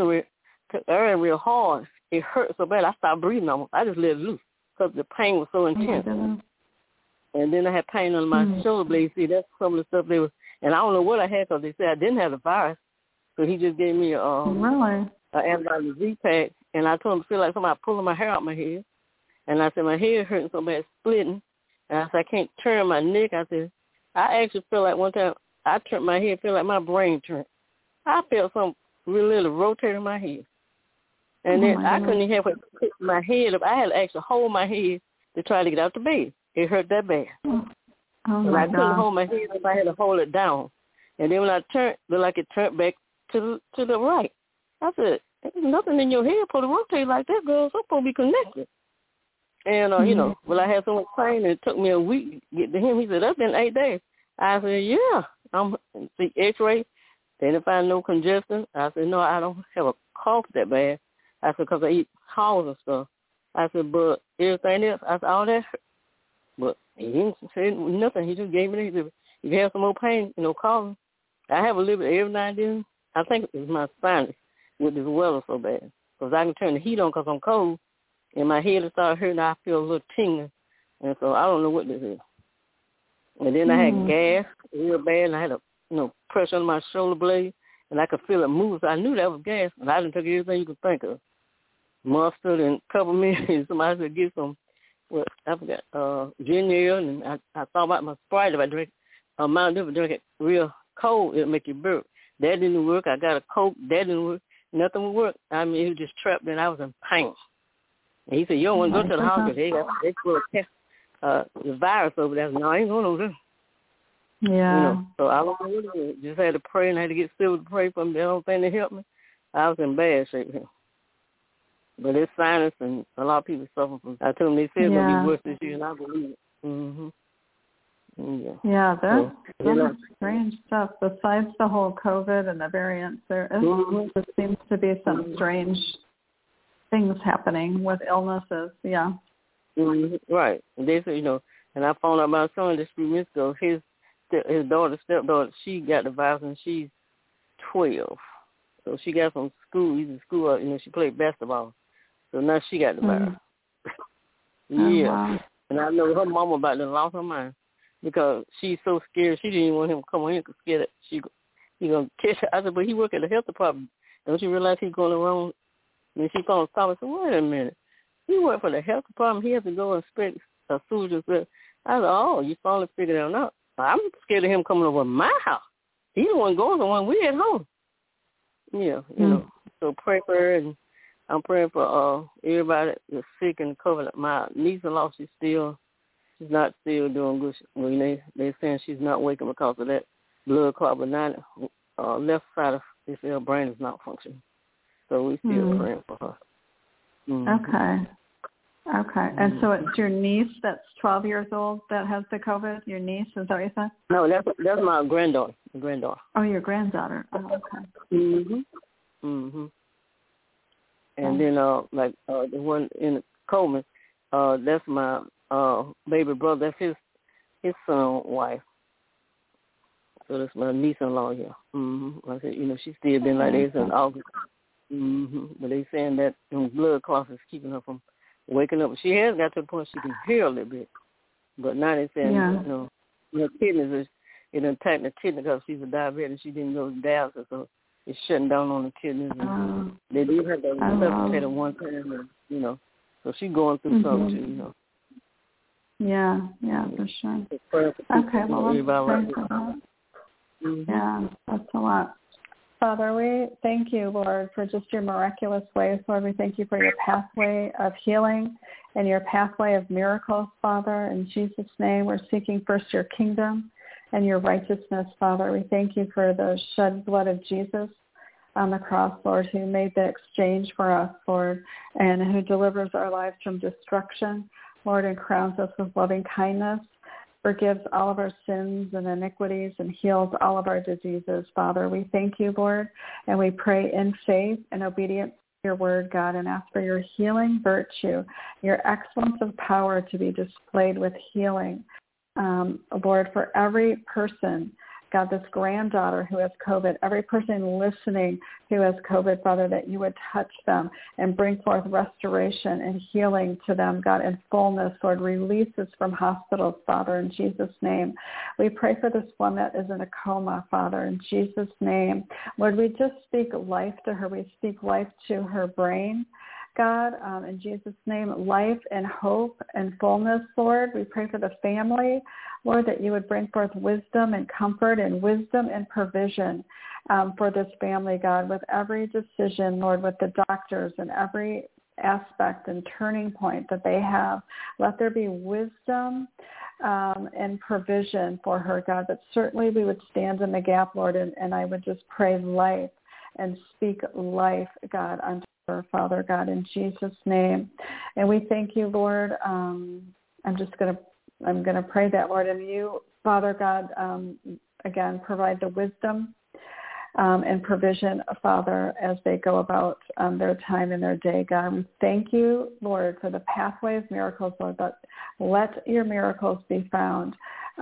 air real hard, it hurt so bad I stopped breathing almost. I just let it loose because the pain was so intense. And then I had pain on my shoulder blade. See, that's some of the stuff they were, and I don't know what I had because they said I didn't have the virus. So he just gave me an antibiotic Z-Pack, and I told him to feel like somebody pulling my hair out my head. And I said, my head hurting so bad, splitting. And I said, I can't turn my neck. I said, I actually feel like one time I turned my head, feel like my brain turned. I felt something really little rotating my head. And then I couldn't even have pick my head up. I had to actually hold my head to try to get out the bed. It hurt that bad. And I couldn't hold my head up. I had to hold it down. And then when I turned, it looked like it turned back to the right. I said, there's nothing in your head supposed to rotate like that, girl. It's supposed to be connected. And, you know, well, I had so much pain, and it took me a week to get to him. He said, that's been 8 days. I said, yeah. See, X-ray, they didn't find no congestion. I said, no, I don't have a cough that bad. I said, because I eat hogs and stuff. I said, but everything else, I said, all that But he didn't say nothing. He just gave me the, if you have some more pain, call him. I have a little bit every now and then. I think it's my sinus with this weather so bad. Because I can turn the heat on because I'm cold, and my head will start hurting. I feel a little tingling. And so I don't know what this is. And then I had gas real bad, and I had a pressure on my shoulder blade, and I could feel it move. So I knew that was gas, and I didn't take everything you could think of. Mustard and peppermint, and somebody said get some, I forgot, ginger ale, and I thought about my Sprite. If I drink a Mountain Dew, if I drink it real cold, it'll make you burp. That didn't work. I got a Coke. That didn't work. Nothing would work. I mean, it was just trapped, and I was in pain. And he said, you don't want to go to the hospital. They put a test. The virus over there. No, I ain't going over there. Yeah. So I don't know what it is. Just had to pray and had to get Silver to pray for me. The only thing that helped me, I was in bad shape here. But it's sinus, and a lot of people suffer from. I told them they said it's going to be worse this year, and I believe it. Mm-hmm. Yeah, that's strange stuff. Besides the whole COVID and the variants, there seems to be some strange things happening with illnesses. Yeah. Mm-hmm. Right. And they said, and I found out my son just a few minutes ago, his stepdaughter, she got the virus, and she's 12. So she got from school, she played basketball. So now she got the virus. Yeah. Wow. And I know her mama about to lost her mind because she's so scared. She didn't even want him to come on here because scared that he going to catch her. I said, but he work at the health department. Don't you realize he's going around? And she found stop and said, wait a minute. He worked for the health department. He has to go inspect a soldier. I said, oh, you finally figured it out. I'm scared of him coming over my house. He the one going when we at home. Yeah, So pray for her, and I'm praying for everybody that's sick and covered. My niece-in-law, she's not still doing good. When they're saying she's not waking because of that blood clot, but now left side of her brain is not functioning. So we still praying for her. Mm-hmm. Okay. And so it's your niece that's 12 years old that has the COVID? Your niece, is that what you said? No, that's my granddaughter. Oh, your granddaughter. Oh, okay. Mm-hmm. And then the one in Coleman, that's my baby brother. That's his son wife. So that's my niece-in-law here. Mm-hmm. I said, she's still been like this since August. Mm-hmm. But they saying that blood clots is keeping her from waking up. She has got to the point she can hear a little bit. But now they saying, her kidneys it attacked the kidney because she's a diabetic and she didn't go to dialysis, so it's shutting down on the kidneys. And they do have to resuscitate at one time, so she's going through something too, Yeah, for sure. Okay, well, let's pray for that. Mm-hmm. Yeah, that's a lot. Father, we thank you, Lord, for just your miraculous ways. Lord, we thank you for your pathway of healing and your pathway of miracles, Father. In Jesus' name, we're seeking first your kingdom and your righteousness, Father. We thank you for the shed blood of Jesus on the cross, Lord, who made the exchange for us, Lord, and who delivers our lives from destruction, Lord, and crowns us with loving kindness, forgives all of our sins and iniquities, and heals all of our diseases, Father. We thank you, Lord, and we pray in faith and obedience to your word, God, and ask for your healing virtue, your excellence of power to be displayed with healing. Lord, for every person, God, this granddaughter who has COVID, every person listening who has COVID, Father, that you would touch them and bring forth restoration and healing to them, God, in fullness, Lord. Release us from hospitals, Father, in Jesus' name. We pray for this one that is in a coma, Father, in Jesus' name. Lord, we just speak life to her. We speak life to her brain, God, in Jesus' name, life and hope and fullness, Lord. We pray for the family, Lord, that you would bring forth wisdom and comfort and wisdom and provision for this family, God, with every decision, Lord, with the doctors and every aspect and turning point that they have. Let there be wisdom and provision for her, God, but certainly we would stand in the gap, Lord, and I would just pray life and speak life, God, unto her, Father God, in Jesus' name. And we thank you, Lord. I'm going to pray that, Lord, and you, Father God, again, provide the wisdom and provision, Father, as they go about their time and their day, God. We thank you, Lord, for the pathway of miracles, Lord, but let your miracles be found.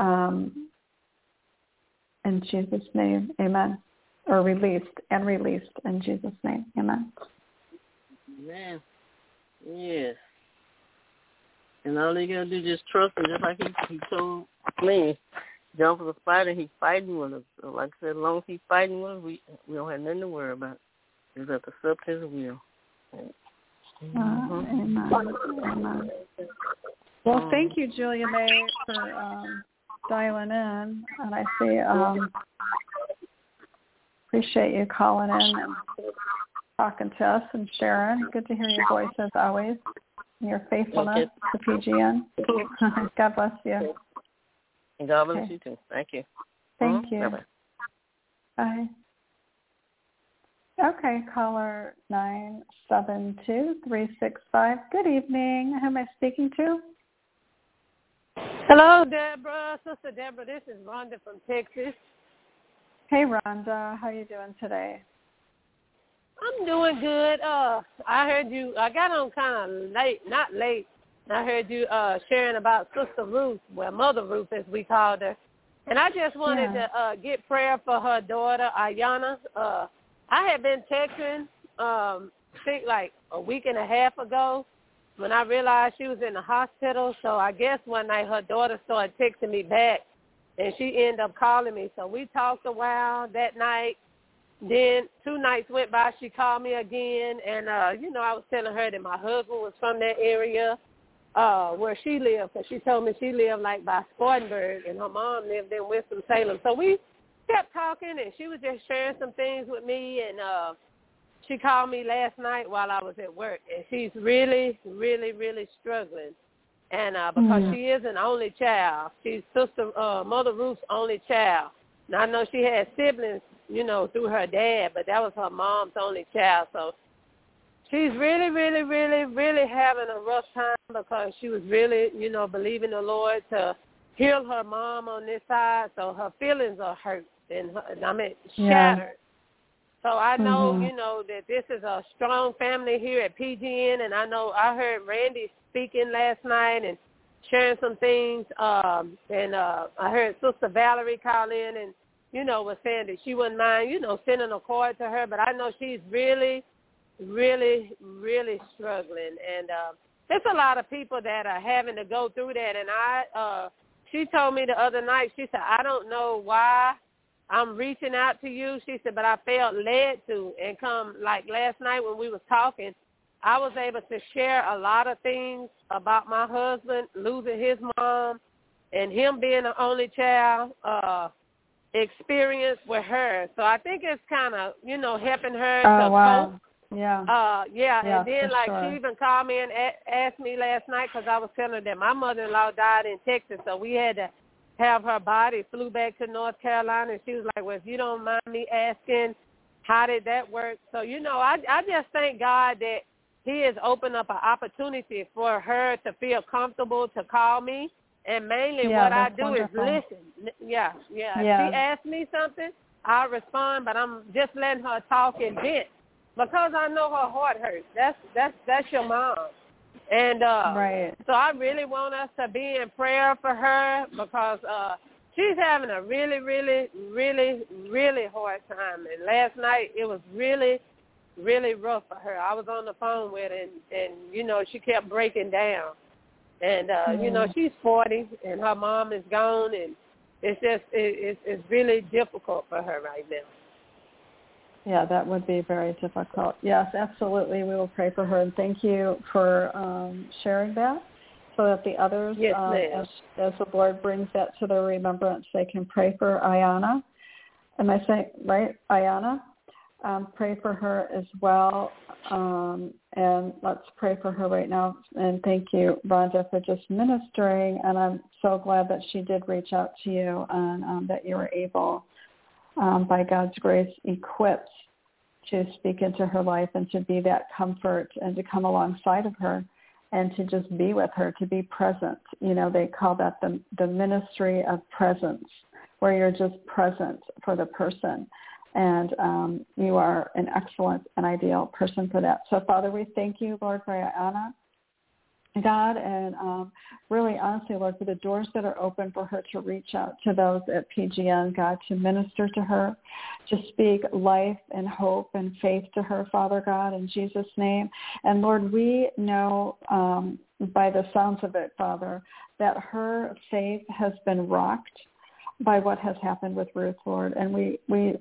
In Jesus' name, amen. Or released in Jesus' name, amen. Amen. Yes. And all you got to do is just trust him, just like he told me. John was a fighter, he's fighting with us. So like I said, as long as he's fighting with us, we don't have nothing to worry about. It's at the substance of will. Amen. Amen. Well, thank you, Julia May, for dialing in. And I see, appreciate you calling in and talking to us and sharing. Good to hear your voice as always. Your faithfulness to PGN. God bless you. And God bless you too. Thank you. Thank you. Bye-bye. Bye. Okay, caller 972-365. Good evening. Who am I speaking to? Hello, Deborah. Sister Deborah, this is Rhonda from Texas. Hey, Rhonda. How are you doing today? I'm doing good. I heard you. I got on kind of late, not late. I heard you sharing about Sister Ruth, Mother Ruth, as we called her. And I just wanted to get prayer for her daughter, Ayana. I had been texting, I think like a week and a half ago when I realized she was in the hospital. So I guess one night her daughter started texting me back, and she ended up calling me. So we talked a while that night. Then 2 nights went by, she called me again, and, I was telling her that my husband was from that area where she lived, because she told me she lived, like, by Spartanburg, and her mom lived in Winston-Salem. So we kept talking, and she was just sharing some things with me, and she called me last night while I was at work, and she's really, really, really struggling. And because she is an only child, she's Mother Ruth's only child. Now, I know she had siblings, through her dad, but that was her mom's only child. So she's really, really, really, really having a rough time because she was really, believing the Lord to heal her mom on this side. So her feelings are hurt and shattered. So I know, that this is a strong family here at PGN, and I heard Randy speaking last night and sharing some things, and I heard Sister Valerie call in and, was saying that she wouldn't mind, sending a card to her, but I know she's really, really, really struggling. And there's a lot of people that are having to go through that. And she told me the other night, she said, I don't know why I'm reaching out to you. She said, but I felt led to. And come, like last night when we was talking, I was able to share a lot of things about my husband losing his mom and him being an only child, experience with her. So I think it's kind of, helping her to cope. Yeah. And then she even called me and asked me last night because I was telling her that my mother-in-law died in Texas, so we had to have her body flew back to North Carolina, and she was like, well, if you don't mind me asking, how did that work? So, I just thank God that he has opened up an opportunity for her to feel comfortable to call me. And mainly what I do is listen. If she asks me something, I'll respond, but I'm just letting her talk and vent because I know her heart hurts. That's your mom. And so I really want us to be in prayer for her because she's having a really, really, really, really hard time. And last night it was really, really rough for her. I was on the phone with her, and she kept breaking down. And, she's 40, and her mom is gone, and it's just it's really difficult for her right now. Yeah, that would be very difficult. Yes, absolutely. We will pray for her, and thank you for sharing that so that the others, as the Lord brings that to their remembrance, they can pray for Ayana. Am I saying right, Ayana? Pray for her as well, and let's pray for her right now. And thank you, Rhonda, for just ministering, and I'm so glad that she did reach out to you and that you were able, by God's grace, equipped to speak into her life and to be that comfort and to come alongside of her and to just be with her, to be present. They call that the ministry of presence, where you're just present for the person. And you are an excellent and ideal person for that. So, Father, we thank you, Lord, for Anna, God, and really, honestly, Lord, for the doors that are open for her to reach out to those at PGN, God, to minister to her, to speak life and hope and faith to her, Father God, in Jesus' name. And, Lord, we know by the sounds of it, Father, that her faith has been rocked by what has happened with Ruth, Lord. And we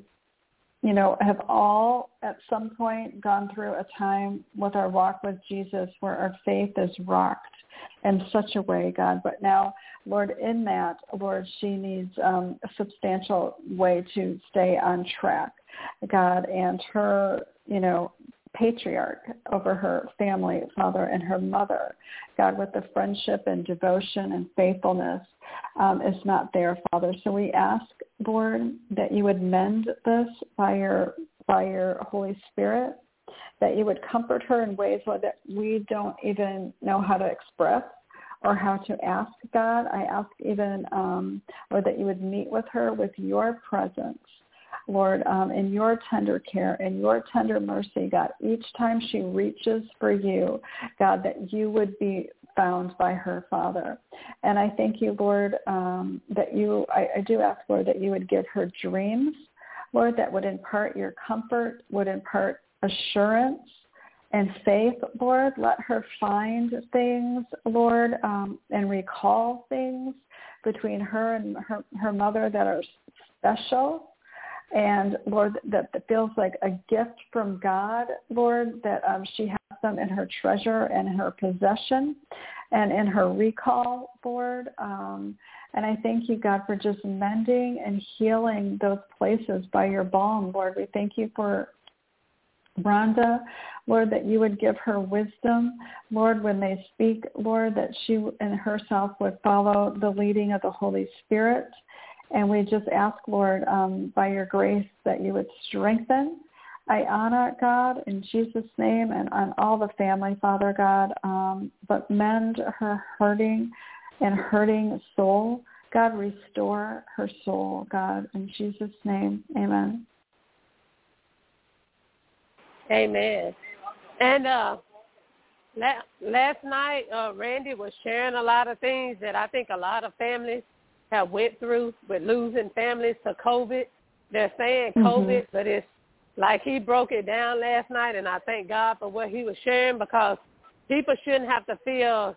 have all at some point gone through a time with our walk with Jesus where our faith is rocked in such a way, God. But now, Lord, in that, Lord, she needs a substantial way to stay on track, God, and her, patriarch over her family, Father, and her mother, God, with the friendship and devotion and faithfulness is not there, Father. So we ask, Lord, that you would mend this by your Holy Spirit, that you would comfort her in ways, Lord, that we don't even know how to express or how to ask, God. I ask even, Lord, that you would meet with her with your presence, Lord, in your tender care and your tender mercy, God, each time she reaches for you, God, that you would be found by her, Father. And I thank you, Lord, that I do ask, Lord, that you would give her dreams, Lord, that would impart your comfort, would impart assurance and faith, Lord. Let her find things, Lord, and recall things between her and her mother that are special. And, Lord, that feels like a gift from God, Lord, that she has them in her treasure and in her possession and in her recall, Lord. And I thank you, God, for just mending and healing those places by your balm, Lord. We thank you for Rhonda, Lord, that you would give her wisdom, Lord, when they speak, Lord, that she and herself would follow the leading of the Holy Spirit. And we just ask, Lord, by your grace that you would strengthen Ayana, God, in Jesus' name, and on all the family, Father God, but mend her hurting soul. God, restore her soul, God, in Jesus' name. Amen. Amen. And last night, Randy was sharing a lot of things that I think a lot of families have went through with losing families to COVID. They're saying COVID, but it's like he broke it down last night, and I thank God for what he was sharing, because people shouldn't have to feel,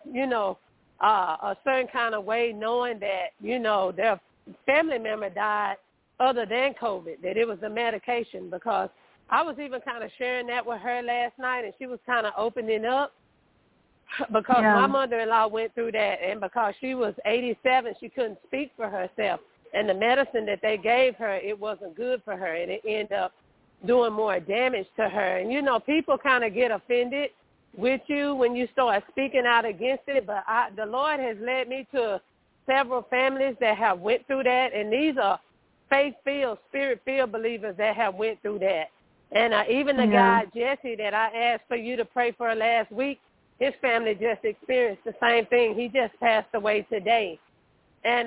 a certain kind of way knowing that, their family member died other than COVID, that it was the medication, because I was even kind of sharing that with her last night, and she was kind of opening up. Because my mother-in-law went through that, and because she was 87, she couldn't speak for herself. And the medicine that they gave her, it wasn't good for her, and it ended up doing more damage to her. And, people kind of get offended with you when you start speaking out against it, but the Lord has led me to several families that have went through that, and these are faith-filled, spirit-filled believers that have went through that. And even the guy, Jesse, that I asked for you to pray for last week, his family just experienced the same thing. He just passed away today. And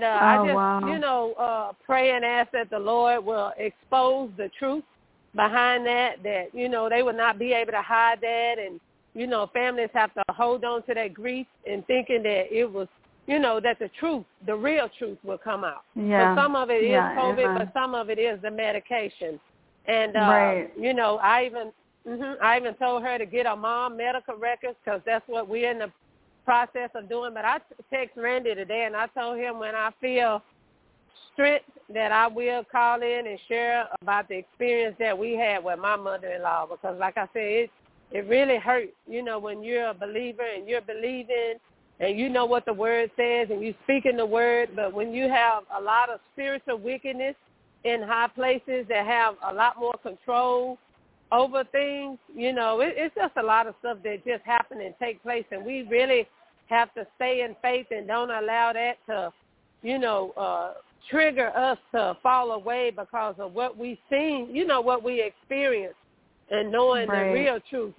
pray and ask that the Lord will expose the truth behind that, they would not be able to hide that. And, families have to hold on to that grief and thinking that it was, that the truth, the real truth will come out. Yeah. But some of it is COVID, but some of it is the medication. And, I even told her to get her mom medical records, because that's what we're in the process of doing. But I text Randy today, and I told him when I feel strength that I will call in and share about the experience that we had with my mother-in-law, because like I said, it really hurts, when you're a believer and you're believing and you know what the word says and you speak in the word, but when you have a lot of spiritual wickedness in high places that have a lot more control over things, it's just a lot of stuff that just happen and take place, and we really have to stay in faith and don't allow that to, trigger us to fall away because of what we've seen, what we experienced, and knowing the real truth,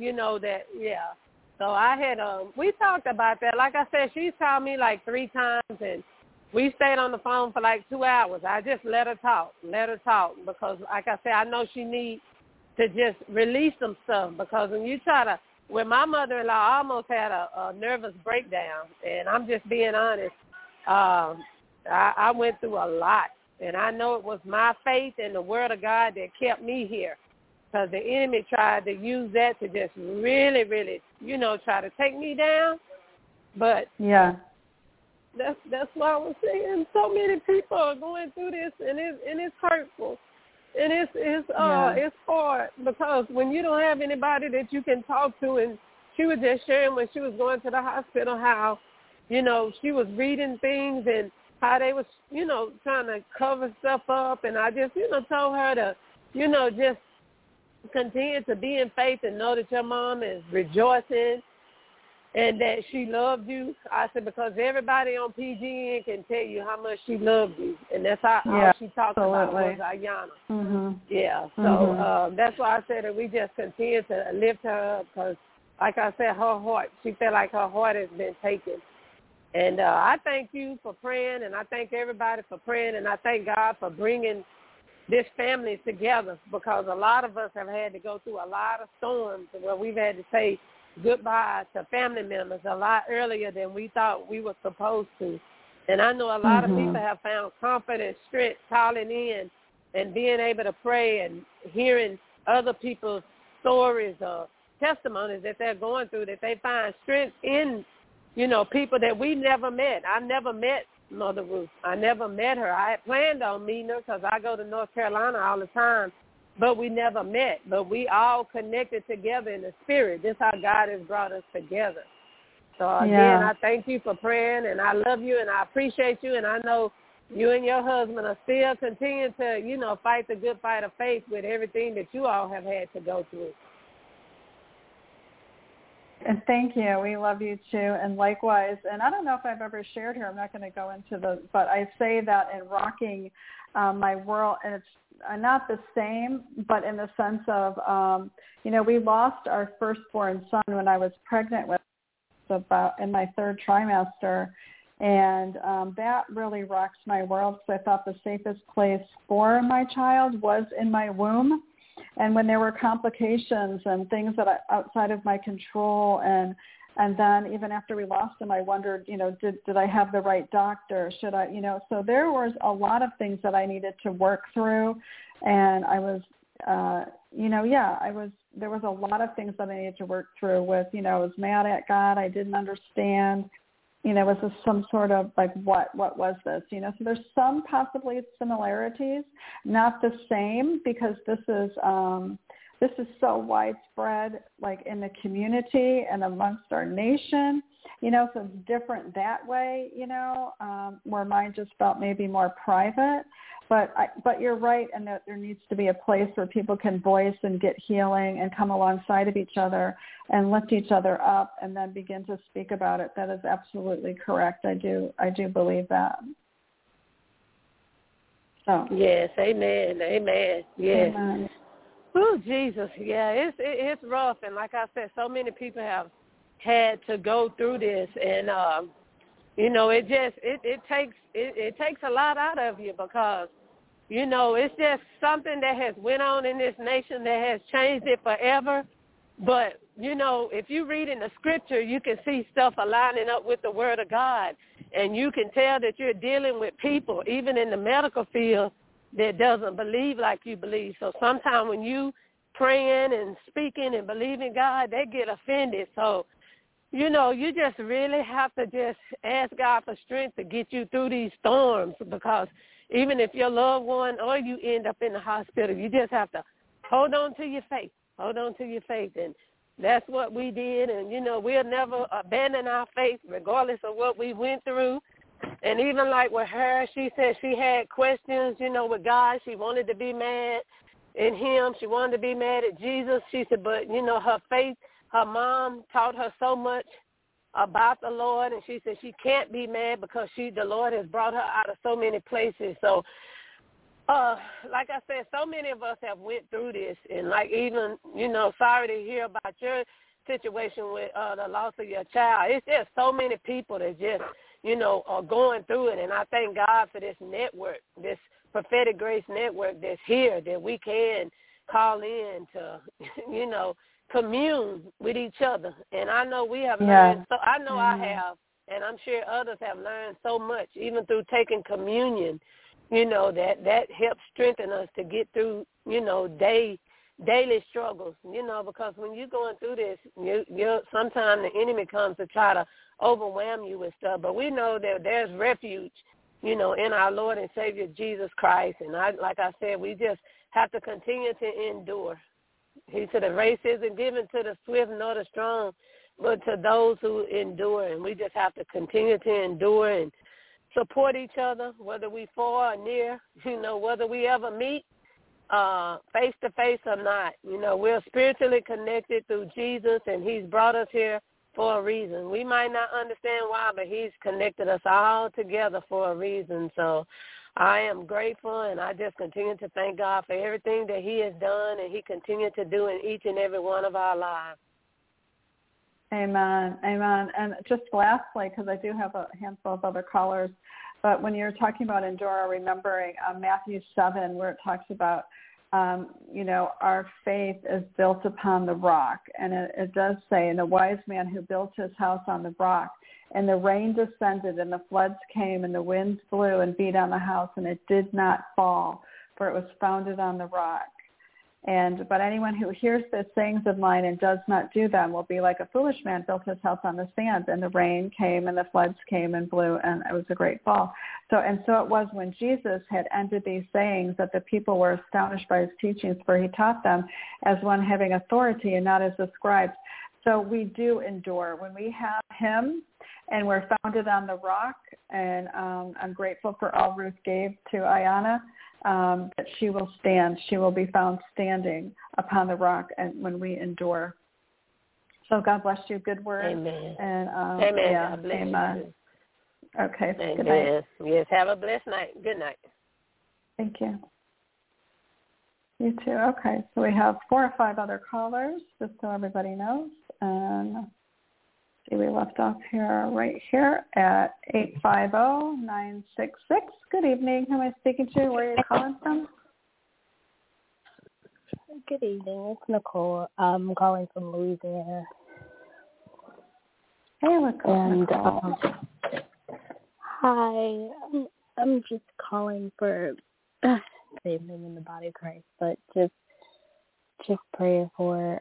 So I had, we talked about that. Like I said, she's called me like 3 times, and we stayed on the phone for like 2 hours. I just let her talk, because, like I said, I know she needs to just release some stuff, because when you try to, when my mother-in-law almost had a nervous breakdown, and I'm just being honest, I went through a lot, and I know it was my faith and the word of God that kept me here, because the enemy tried to use that to just really, really, try to take me down. But yeah, that's why I was saying so many people are going through this, and it's hurtful, and it's hard, because when you don't have anybody that you can talk to, and she was just sharing when she was going to the hospital how, she was reading things and how they was, trying to cover stuff up, and I just, told her to, just continue to be in faith and know that your mom is rejoicing and that she loved you. I said, because everybody on PGN can tell you how much she loved you, and that's all she talked about was Ayanna. Mm-hmm. Yeah, so that's why I said that we just continue to lift her up, because, like I said, her heart, she felt like her heart has been taken. And I thank you for praying, and I thank everybody for praying, and I thank God for bringing this family together, because a lot of us have had to go through a lot of storms where we've had to say goodbye to family members a lot earlier than we thought we were supposed to. And I know a lot of people have found comfort and strength calling in and being able to pray and hearing other people's stories or testimonies that they're going through, that they find strength in, people that we never met. I never met Mother Ruth. I never met her. I had planned on meeting her because I go to North Carolina all the time, but we never met. But we all connected together in the spirit. This is how God has brought us together. So, again, I thank you for praying, and I love you, and I appreciate you, and I know you and your husband are still continuing to, fight the good fight of faith with everything that you all have had to go through. And thank you. We love you too. And likewise, and I don't know if I've ever shared here, I'm not going to go into but I say that in rocking my world, and it's not the same, but in the sense of, we lost our firstborn son when I was pregnant with about in my third trimester. And that really rocks my world, because I thought the safest place for my child was in my womb. And when there were complications and things that outside of my control, and then even after we lost him, I wondered, did I have the right doctor? Should I, so there was a lot of things that I needed to work through. And I was, there was a lot of things that I needed to work through with, I was mad at God. I didn't understand. Was this some sort of like, what was this? So there's some possibly similarities, not the same, because this is so widespread, like in the community and amongst our nation, so it's different that way, where mine just felt maybe more private. But you're right, and that there needs to be a place where people can voice and get healing and come alongside of each other and lift each other up, and then begin to speak about it. That is absolutely correct. I do believe that. So yes, amen, yes. Amen. Oh, Jesus, yeah, it's rough, and like I said, so many people have had to go through this, and it takes a lot out of you, because it's just something that has went on in this nation that has changed it forever. But, if you read in the scripture, you can see stuff aligning up with the word of God. And you can tell that you're dealing with people, even in the medical field, that doesn't believe like you believe. So sometimes when you praying and speaking and believing God, they get offended. So, you just really have to just ask God for strength to get you through these storms, because even if your loved one or you end up in the hospital, you just have to hold on to your faith. Hold on to your faith. And that's what we did. And, we'll never abandon our faith regardless of what we went through. And even like with her, she said she had questions, with God. She wanted to be mad at him. She wanted to be mad at Jesus. She said, but, her faith, her mom taught her so much about the Lord, and she said she can't be mad because the Lord has brought her out of so many places. So, like I said, so many of us have went through this, and like even, sorry to hear about your situation with the loss of your child. It's just so many people that just are going through it. And I thank God for this network, this Prophetic Grace Network that's here, that we can call in to, commune with each other. And I know we have learned, so I know I have, and I'm sure others have learned so much, even through taking communion, that helps strengthen us to get through, daily struggles, because when you're going through this, sometimes the enemy comes to try to overwhelm you with stuff. But we know that there's refuge, in our Lord and Savior Jesus Christ. And like I said, we just have to continue to endure. He said the race isn't given to the swift nor the strong, but to those who endure. And we just have to continue to endure and support each other, whether we far or near, whether we ever meet face to face or not. We're spiritually connected through Jesus, and he's brought us here for a reason. We might not understand why, but he's connected us all together for a reason. So I am grateful, and I just continue to thank God for everything that he has done and he continues to do in each and every one of our lives. Amen. Amen. And just lastly, because I do have a handful of other callers, but when you're talking about endure, remembering Matthew 7, where it talks about, our faith is built upon the rock. And it does say, and the wise man who built his house on the rock, and the rain descended, and the floods came, and the winds blew and beat on the house, and it did not fall, for it was founded on the rock. But anyone who hears the sayings of mine and does not do them will be like a foolish man built his house on the sand, and the rain came and the floods came and blew, and it was a great fall. So it was when Jesus had ended these sayings that the people were astonished by his teachings, for he taught them as one having authority and not as the scribes. So we do endure. When we have him and we're founded on the rock, and I'm grateful for all Ruth gave to Ayana, that she will stand. She will be found standing upon the rock, and when we endure. So God bless you. Good word. Amen. And, amen. Yeah, God bless amen. you. Okay. Amen. Good night. Yes. Have a blessed night. Good night. Thank you. You too. Okay. So we have 4 or 5 other callers, just so everybody knows. And we left off right here at 850-966. Good evening. Who am I speaking to? Where are you calling from? Good evening. It's Nicole. I'm calling from Louisiana. Hey, Nicole. Hi. I'm just calling for saving in the body of Christ, but just prayer for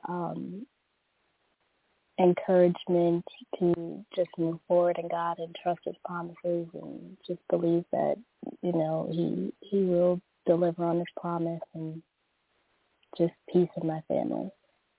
encouragement to just move forward in God and trust his promises, and just believe that, he will deliver on his promise, and just peace in my family.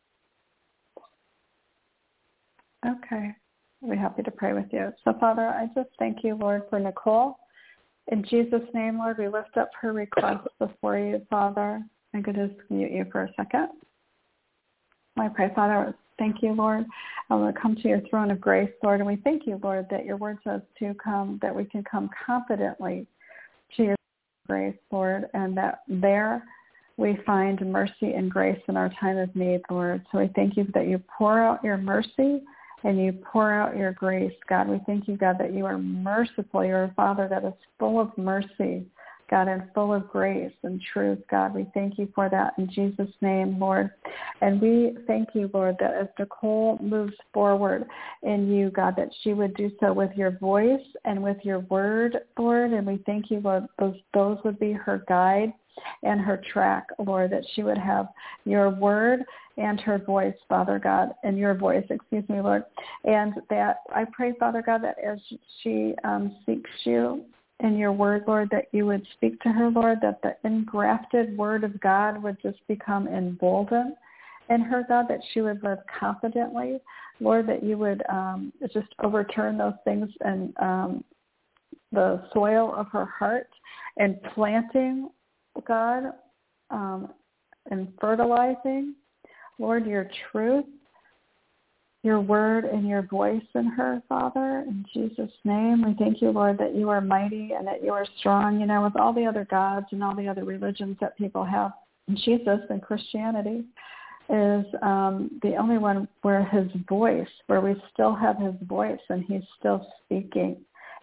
Okay. We're happy to pray with you. So, Father, I just thank you, Lord, for Nicole. In Jesus' name, Lord, we lift up her request before you, Father. I'm going to just mute you for a second. I pray, Father, thank you, Lord. I want to come to your throne of grace, Lord, and we thank you, Lord, that your word says that we can come confidently to your grace, Lord, and that there we find mercy and grace in our time of need, Lord. So we thank you that you pour out your mercy and you pour out your grace, God. We thank you, God, that you are merciful. You're a Father that is full of mercy, God, and full of grace and truth, God. We thank you for that in Jesus' name, Lord. And we thank you, Lord, that as Nicole moves forward in you, God, that she would do so with your voice and with your word, Lord. And we thank you, Lord, those would be her guide and her track, Lord, that she would have your word and her voice, Father God, and your voice, Lord. And that I pray, Father God, that as she seeks you in your word, Lord, that you would speak to her, Lord, that the engrafted word of God would just become emboldened in her, God, that she would live confidently, Lord, that you would just overturn those things and the soil of her heart and planting, God, and fertilizing, Lord, your truth, your word and your voice in her, Father, in Jesus' name. We thank you, Lord, that you are mighty and that you are strong, with all the other gods and all the other religions that people have. And Jesus and Christianity is the only one where we still have his voice and he's still speaking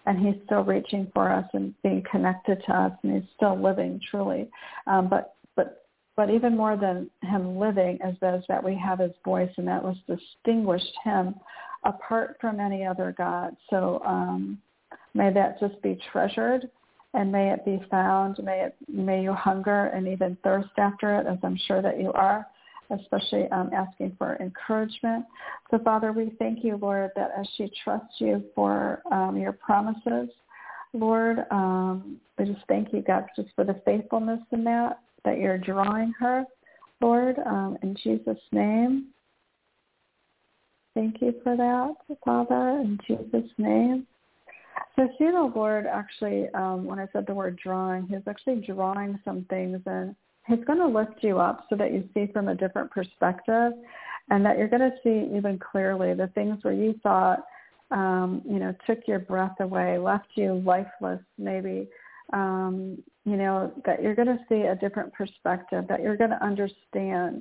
and he's still reaching for us and being connected to us, and he's still living truly. But even more than him living is that we have his voice, and that was distinguished him apart from any other God. So may that just be treasured, and may it be found. May you hunger and even thirst after it, as I'm sure that you are, especially asking for encouragement. So, Father, we thank you, Lord, that as she trusts you for your promises, Lord, we just thank you, God, just for the faithfulness in that you're drawing her, Lord, in Jesus' name. Thank you for that, Father, in Jesus' name. So I see the Lord actually, when I said the word drawing, he's actually drawing some things, and he's going to lift you up so that you see from a different perspective, and that you're going to see even clearly the things where you thought, took your breath away, left you lifeless maybe, that you're going to see a different perspective, that you're going to understand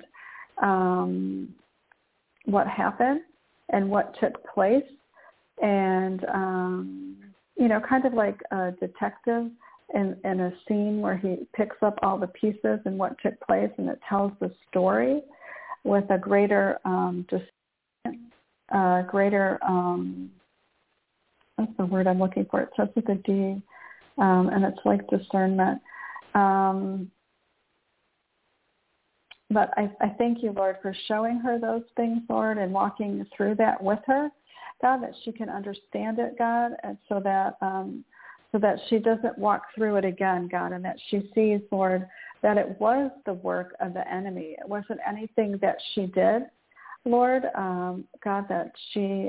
what happened and what took place. And, kind of like a detective in a scene where he picks up all the pieces and what took place, and it tells the story with a greater, what's the word I'm looking for? It starts with a D, and it's like discernment. But I thank you, Lord, for showing her those things, Lord, and walking through that with her, God, that she can understand it, God, and so that she doesn't walk through it again, God, and that she sees, Lord, that it was the work of the enemy. It wasn't anything that she did, Lord, God, that she,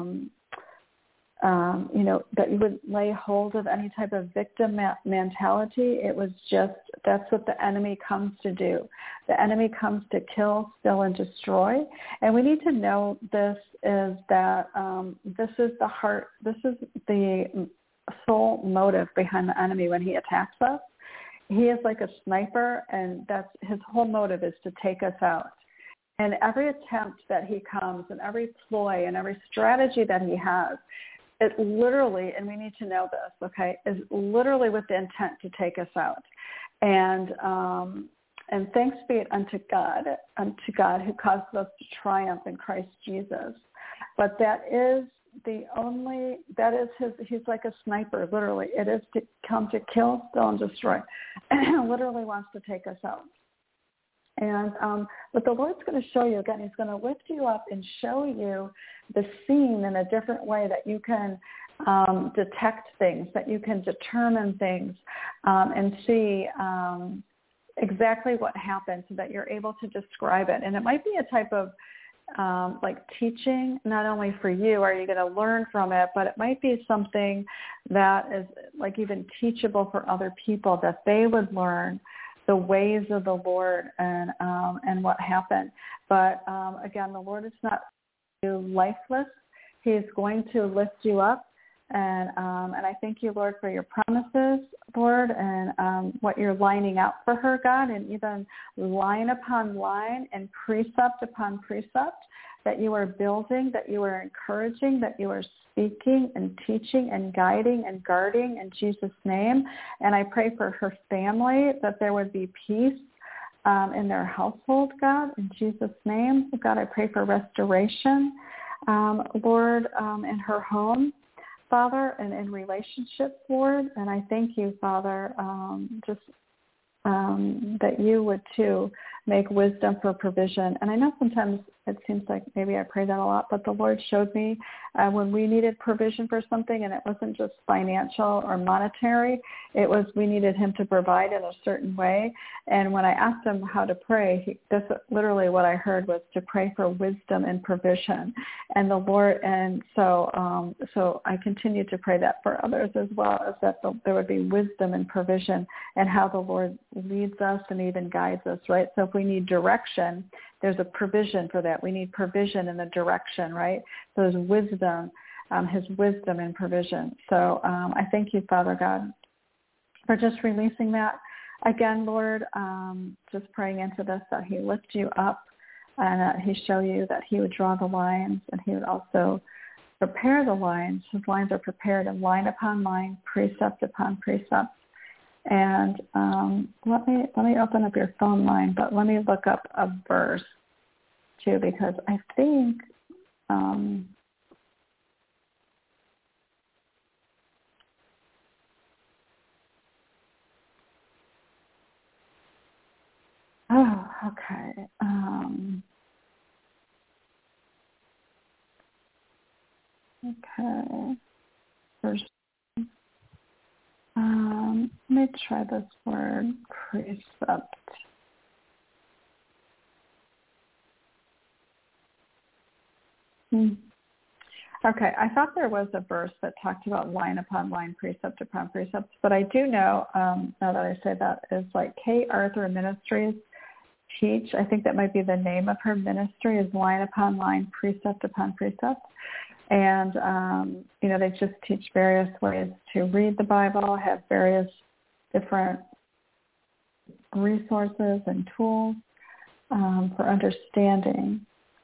that you would lay hold of any type of victim mentality. It was just, that's what the enemy comes to do. The enemy comes to kill, steal, and destroy. And we need to know this is that this is the heart, this is the sole motive behind the enemy when he attacks us. He is like a sniper, and that's his whole motive is to take us out. And every attempt that he comes, and every ploy and every strategy that he has, it literally, and we need to know this, okay, is literally with the intent to take us out. And thanks be it unto God who causes us to triumph in Christ Jesus. But that is he's like a sniper, literally. It is to come to kill, steal, and destroy. Literally wants to take us out. And but the Lord's going to show you, again, he's going to lift you up and show you the scene in a different way, that you can detect things, that you can determine things, and see exactly what happened, so that you're able to describe it. And it might be a type of like teaching, not only for you are you going to learn from it, but it might be something that is like even teachable for other people, that they would learn the ways of the Lord and what happened. But again, the Lord is not lifeless. He is going to lift you up. And I thank you, Lord, for your promises, Lord, and what you're lining out for her, God, and even line upon line and precept upon precept, that you are building, that you are encouraging, that you are speaking and teaching and guiding and guarding in Jesus' name. And I pray for her family, that there would be peace in their household, God, in Jesus' name. God, I pray for restoration, Lord, in her home, Father, and in relationships, Lord. And I thank you, Father, that you would, too, make wisdom for provision. And I know sometimes it seems like maybe I pray that a lot, but the Lord showed me when we needed provision for something, and it wasn't just financial or monetary, it was we needed him to provide in a certain way. And when I asked him how to pray, that's literally what I heard, was to pray for wisdom and provision. And the Lord, and so I continue to pray that for others as well, as that there would be wisdom and provision, and how the Lord leads us and even guides us, right? So if we need direction, there's a provision for that. We need provision in the direction, right? So there's wisdom, his wisdom and provision. So I thank you, Father God, for just releasing that. Again, Lord, just praying into this, that he lift you up, and that he show you that he would draw the lines, and he would also prepare the lines. His lines are prepared in line upon line, precept upon precept. And let me open up your phone line, but let me look up a verse too, because I think okay. Okay. Verse. Let me try this word, precept. Okay, I thought there was a verse that talked about line upon line, precept upon precept, but I do know, now that I say that, is like Kay Arthur Ministries teach, I think that might be the name of her ministry, is line upon line, precept upon precept. And, they just teach various ways to read the Bible, have various different resources and tools for understanding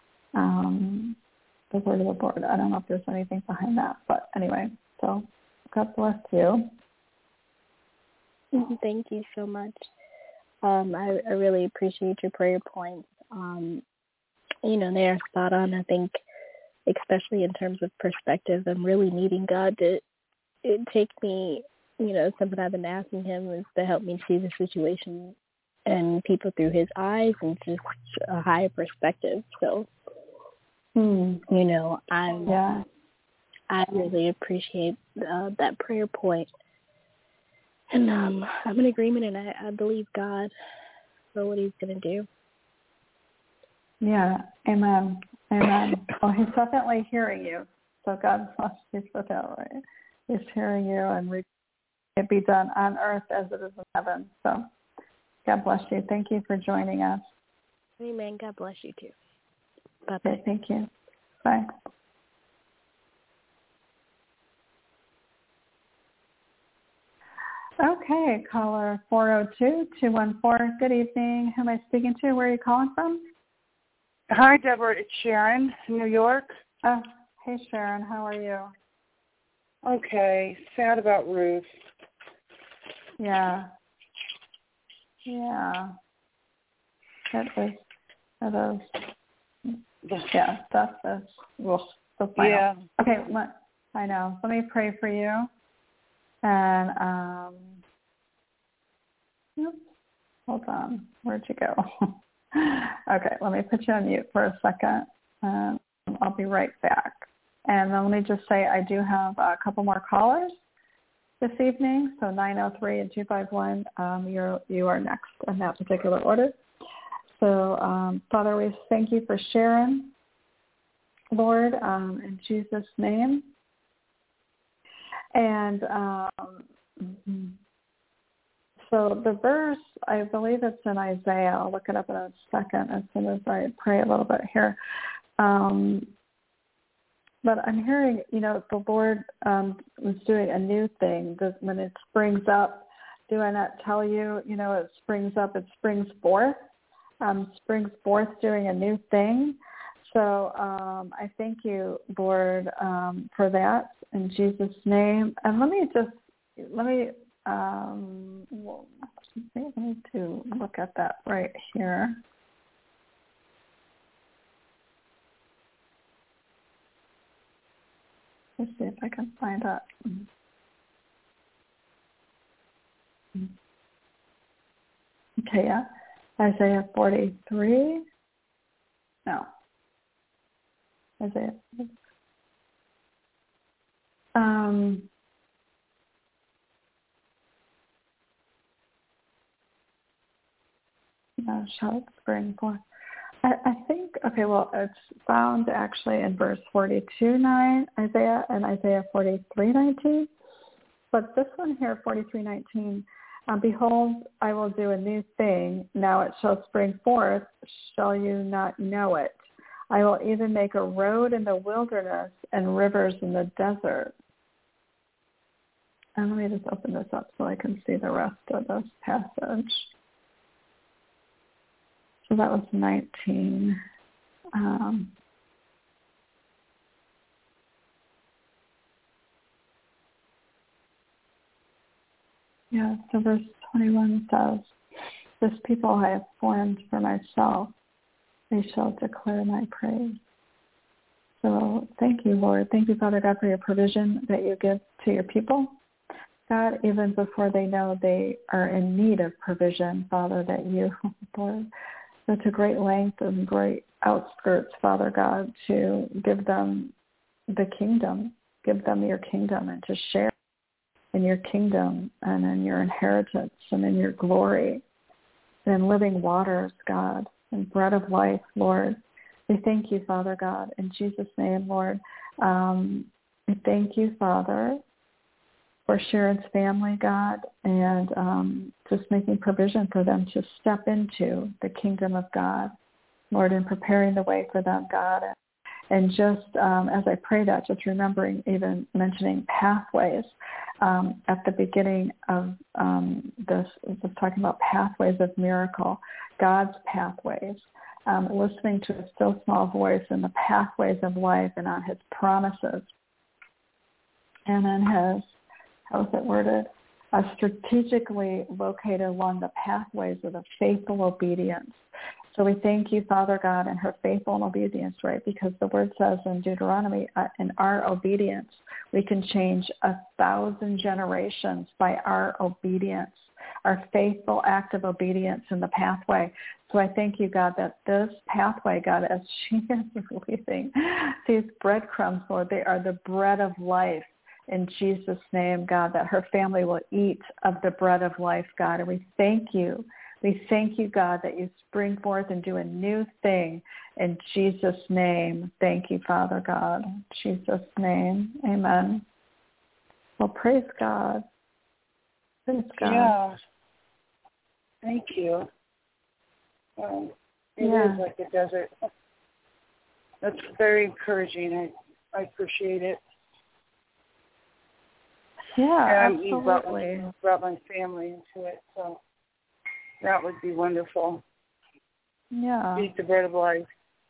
the word of the Lord. I don't know if there's anything behind that, but anyway, so God bless you. Thank you so much. I really appreciate your prayer points. They are spot on. I think, especially in terms of perspective, I'm really needing God to take me, something I've been asking him is to help me see the situation and people through his eyes and just a higher perspective. So, I really appreciate that prayer point. And I'm in agreement, and I believe God for what he's going to do. Yeah, amen. Amen. Well, he's definitely hearing you. So God bless you for that, right? He's hearing you, and it be done on earth as it is in heaven. So God bless you. Thank you for joining us. Amen. God bless you too. Bye-bye. Okay, thank you. Bye. Okay, caller 402-214. Good evening. Who am I speaking to? Where are you calling from? Hi, Deborah. It's Sharon, New York. Oh, hey, Sharon. How are you? Okay. Sad about Ruth. Yeah. Yeah. It is. Yeah, that's the final. Yeah. Okay, I know. Let me pray for you. And, hold on. Where'd you go? Okay, let me put you on mute for a second. I'll be right back. And then let me just say I do have a couple more callers this evening. So 903 and 251, you are next in that particular order. So, Father, we thank you for Sharon, Lord, in Jesus' name. And so the verse, I believe it's in Isaiah. I'll look it up in a second as soon as I pray a little bit here. But I'm hearing, the Lord was doing a new thing. When it springs up, do I not tell you, it springs up, it springs forth. Springs forth doing a new thing. So I thank you, Lord, for that in Jesus' name. And let me to look at that right here. Let's see if I can find that. Okay, yeah. Isaiah 43. No. Isaiah. Shall it spring forth? I think, okay, well, it's found actually in verse 42:9, Isaiah, and Isaiah 43:19. But this one here, 43:19, behold, I will do a new thing. Now it shall spring forth. Shall you not know it? I will even make a road in the wilderness and rivers in the desert. And let me just open this up so I can see the rest of this passage. So that was 19. Yeah, so verse 21 says, this people I have formed for myself, they shall declare my praise. So thank you, Lord. Thank you, Father God, for your provision that you give to your people. God, even before they know they are in need of provision, Father, that you, Lord, go to great length and great outskirts, Father God, to give them the kingdom, give them your kingdom and to share in your kingdom and in your inheritance and in your glory and living waters, God, and bread of life, Lord. We thank you, Father God, in Jesus' name, Lord. We thank you, Father, for Sharon's family, God, and just making provision for them to step into the kingdom of God, Lord, and preparing the way for them, God. And just as I pray that, just remembering, even mentioning pathways at the beginning of this, just talking about pathways of miracle, God's pathways, listening to a still small voice in the pathways of life and on his promises. And in his, how is it worded? Strategically located along the pathways of the faithful obedience. So we thank you, Father God, and her faithful obedience, right? Because the word says in Deuteronomy, in our obedience, we can change 1,000 generations by our obedience, our faithful act of obedience in the pathway. So I thank you, God, that this pathway, God, as she is releasing these breadcrumbs, Lord, they are the bread of life. In Jesus' name, God, that her family will eat of the bread of life, God. And we thank you. We thank you, God, that you spring forth and do a new thing in Jesus' name. Thank you, Father God. In Jesus' name, amen. Well, praise God. Praise God. Yeah. Thank you. It is like a desert. That's very encouraging. I appreciate it. Yeah, and absolutely. You brought my family into it, so that would be wonderful. Yeah. Eat the bread of life.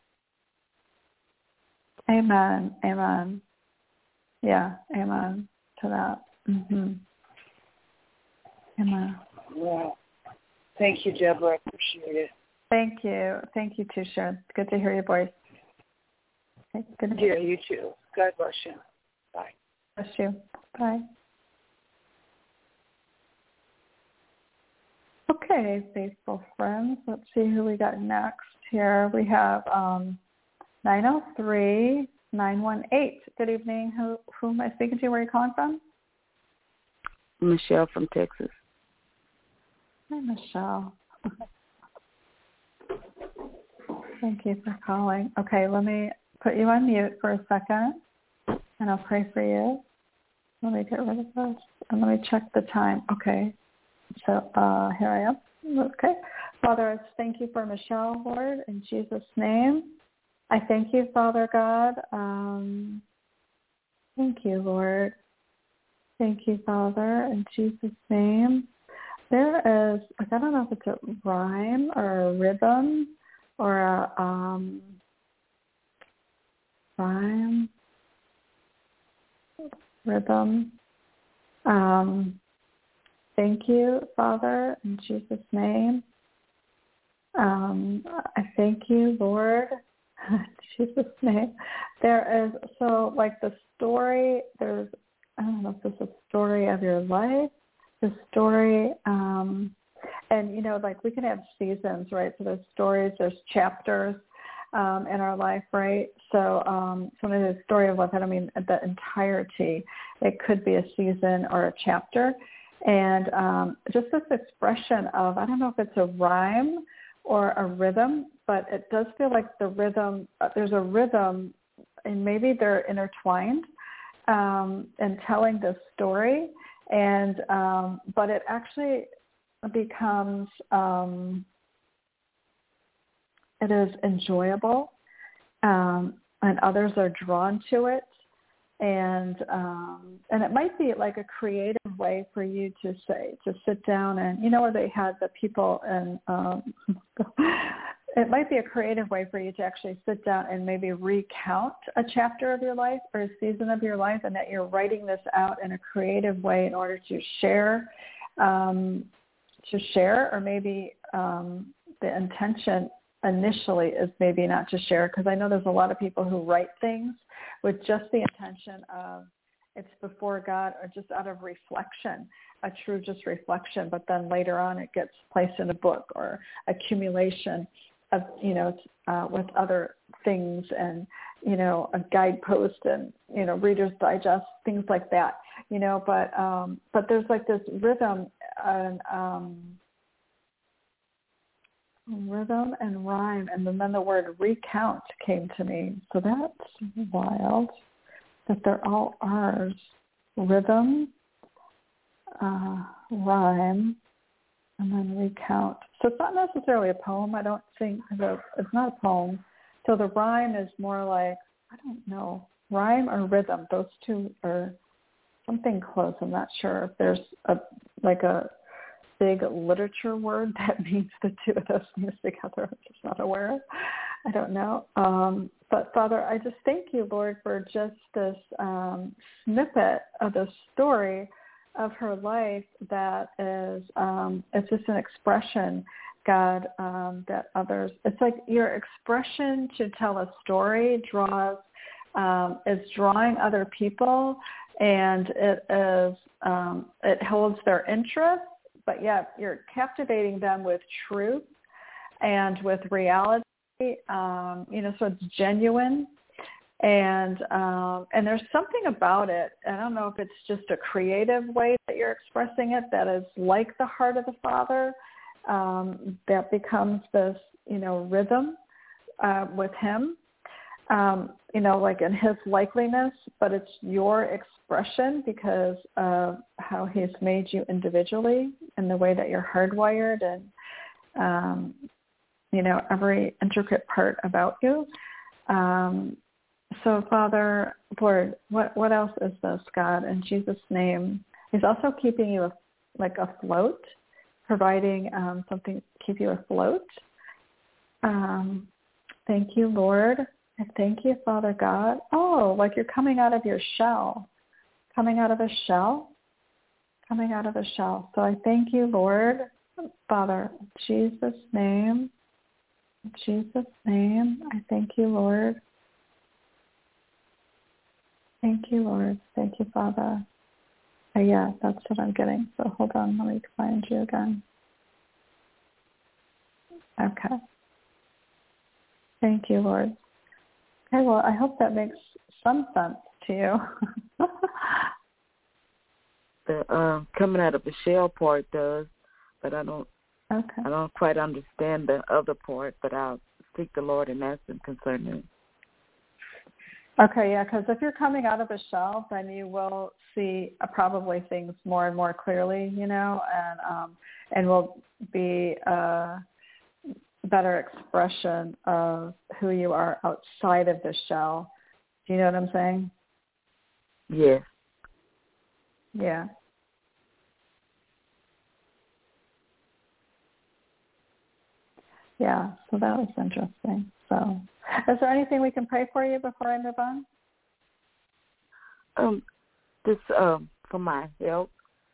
Amen. Amen. Yeah, amen to that. Mm-hmm. Amen. Yeah. Thank you, Deborah. I appreciate it. Thank you. Thank you too, Sharon. Good to hear your voice. Okay, good. Yeah, you too. God bless you. Bye. Bless you. Bye. Okay, faithful friends. Let's see who we got next here. We have 903-918. Good evening. Who am I speaking to? Where are you calling from? Michelle from Texas. Hi, Michelle. Thank you for calling. Okay, let me put you on mute for a second, and I'll pray for you. Let me get rid of this, and let me check the time. Okay, so here I am. Okay. Father, I thank you for Michelle, Lord, in Jesus' name. I thank you, Father God. Thank you, Lord. Thank you, Father, in Jesus' name. There is, I don't know if it's a rhyme or a rhythm or a rhyme, rhythm. Thank you, Father, in Jesus' name. I thank you, Lord, in Jesus' name. There is, so like the story, there's, I don't know if this is a story of your life, the story, and, you know, like we can have seasons, right? So there's stories, there's chapters in our life, right? So some of the story of life, I don't mean the entirety. It could be a season or a chapter. And just this expression of, I don't know if it's a rhyme or a rhythm, but it does feel like the rhythm, there's a rhythm, and maybe they're intertwined in telling this story. And but it actually becomes, it is enjoyable, and others are drawn to it. And it might be like a creative way for you to sit down and, you know, where they had the people and it might be a creative way for you to actually sit down and maybe recount a chapter of your life or a season of your life, and that you're writing this out in a creative way in order to share to share, or maybe the intention initially is maybe not to share, because I know there's a lot of people who write things with just the intention of it's before God or just out of reflection, a true just reflection, but then later on it gets placed in a book or accumulation of, with other things and, a guidepost and, Reader's Digest, things like that, but there's like this rhythm and rhyme, and then the word recount came to me. So that's wild that they're all R's. Rhythm, rhyme, and then recount. So it's not necessarily a poem, I don't think. It's not a poem. So the rhyme is more like, I don't know, rhyme or rhythm. Those two are something close. I'm not sure if there's a big literature word that means the two of those things together. I'm just not aware of. I don't know. But Father, I just thank you, Lord, for just this snippet of the story of her life that is, it's just an expression, God, that others, it's like your expression to tell a story is drawing other people, and it is, it holds their interest, but yet you're captivating them with truth and with reality, so it's genuine. And there's something about it. I don't know if it's just a creative way that you're expressing it that is like the heart of the Father, that becomes this, rhythm with him, like in his likeness, but it's your expression because of how he's made you individually and the way that you're hardwired and, every intricate part about you. So, Father, Lord, what else is this, God? In Jesus' name, he's also keeping you afloat, providing something to keep you afloat. Thank you, Lord. I thank you, Father God. Oh, like you're coming out of your shell, coming out of a shell. So I thank you, Lord, Father, in Jesus' name. I thank you, Lord. Thank you, Lord. Thank you, Father. Yeah, that's what I'm getting. So hold on, let me find you again. Okay. Thank you, Lord. Okay, well, I hope that makes some sense to you. The coming out of the shell part does, but I don't quite understand the other part, but I'll seek the Lord and ask him concerning it. Okay, yeah, because if you're coming out of a shell, then you will see probably things more and more clearly, and will be a better expression of who you are outside of the shell. Do you know what I'm saying? Yes. Yeah. Yeah, so that was interesting. So, is there anything we can pray for you before I move on? Just for my health.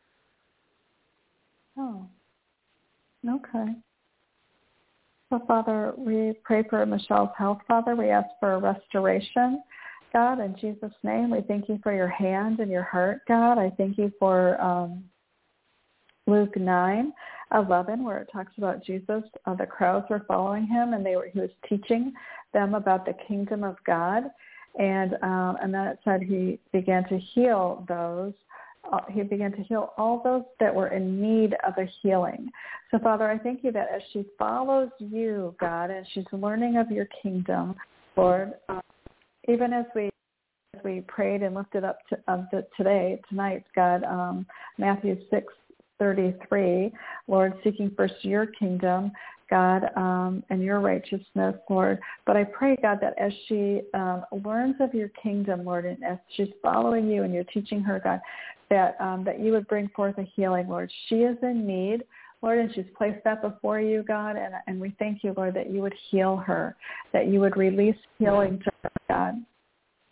Oh, okay. So, Father, we pray for Michelle's health, Father. We ask for restoration, God, in Jesus' name. We thank you for your hand and your heart, God. I thank you for Luke 9:11, where it talks about Jesus. The crowds were following him, and he was teaching them about the kingdom of God. And then it said he began to heal those. He began to heal all those that were in need of a healing. So, Father, I thank you that as she follows you, God, and she's learning of your kingdom, Lord, even as we prayed and lifted up tonight, God, Matthew 6:33, Lord, seeking first your kingdom, God, and your righteousness, Lord. But I pray, God, that as she learns of your kingdom, Lord, and as she's following you and you're teaching her, God, that you would bring forth a healing, Lord. She is in need, Lord, and she's placed that before you, God, and we thank you, Lord, that you would heal her, that you would release healing to her, God.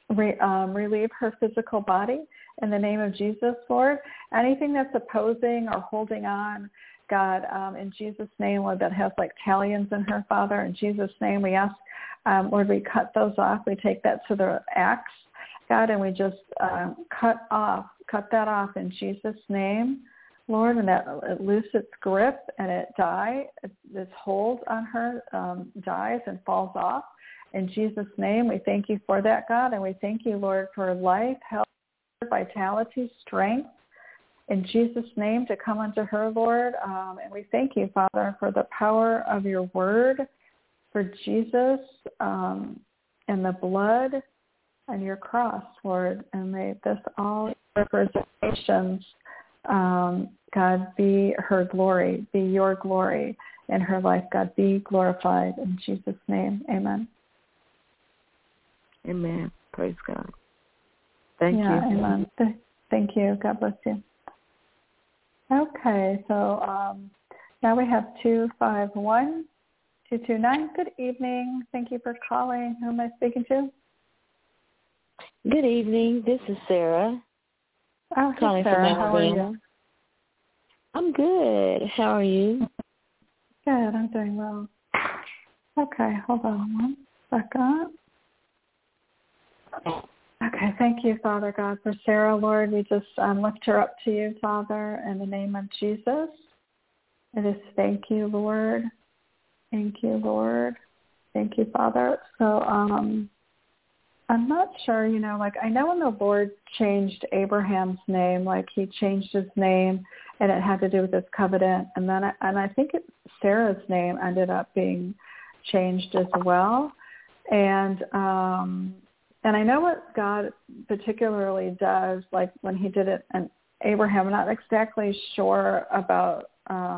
relieve her physical body in the name of Jesus, Lord. Anything that's opposing or holding on, God, in Jesus' name, Lord, that has like talions in her, Father, in Jesus' name, we ask, Lord, we cut those off. We take that to the axe, God, and we just cut that off in Jesus' name, Lord, and that it loose its grip and this hold on her dies and falls off. In Jesus' name, we thank you for that, God, and we thank you, Lord, for life, health, vitality, strength, in Jesus' name to come unto her, Lord. And we thank you, Father, for the power of your word, for Jesus and the blood and your cross, Lord. And may this all representations, God, be her glory, be your glory in her life. God, be glorified in Jesus' name. Amen. Amen. Praise God. Thank you. Amen. Thank you. God bless you. Okay, so now we have 251-229. Good evening. Thank you for calling. Who am I speaking to? Good evening. This is Sarah. Oh, hey, calling Sarah. from Alabama. How are you? I'm good. How are you? Good. I'm doing well. Okay, hold on one second. Okay, thank you, Father God, for Sarah, Lord. We just lift her up to you, Father, in the name of Jesus. I just thank you, Lord. Thank you, Lord. Thank you, Father. So I'm not sure, I know when the Lord changed Abraham's name, like he changed his name, and it had to do with this covenant, and then I think Sarah's name ended up being changed as well, and I know what God particularly does, like when he did it in Abraham. I'm not exactly sure about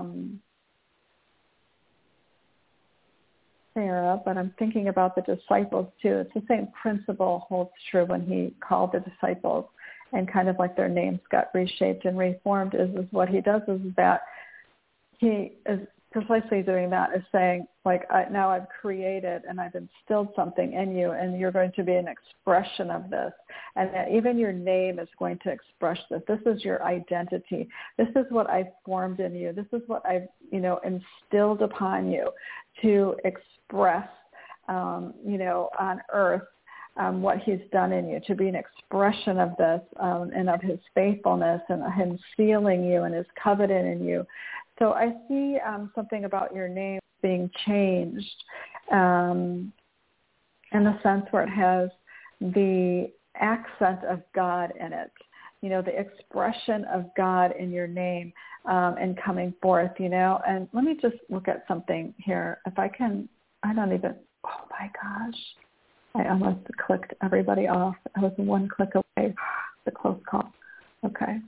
Sarah, but I'm thinking about the disciples too. It's the same principle holds true when he called the disciples and kind of like their names got reshaped and reformed is what he does is that he is precisely doing that, is saying, like, now I've created and I've instilled something in you, and you're going to be an expression of this, and that even your name is going to express this. This is your identity. This is what I've formed in you. This is what I've, instilled upon you to express, on earth, what he's done in you, to be an expression of this and of his faithfulness and him sealing you and his covenant in you. So I see something about your name being changed in the sense where it has the accent of God in it, the expression of God in your name and coming forth, And let me just look at something here. If I can, oh my gosh, I almost clicked everybody off. I was one click away, the close call. Okay.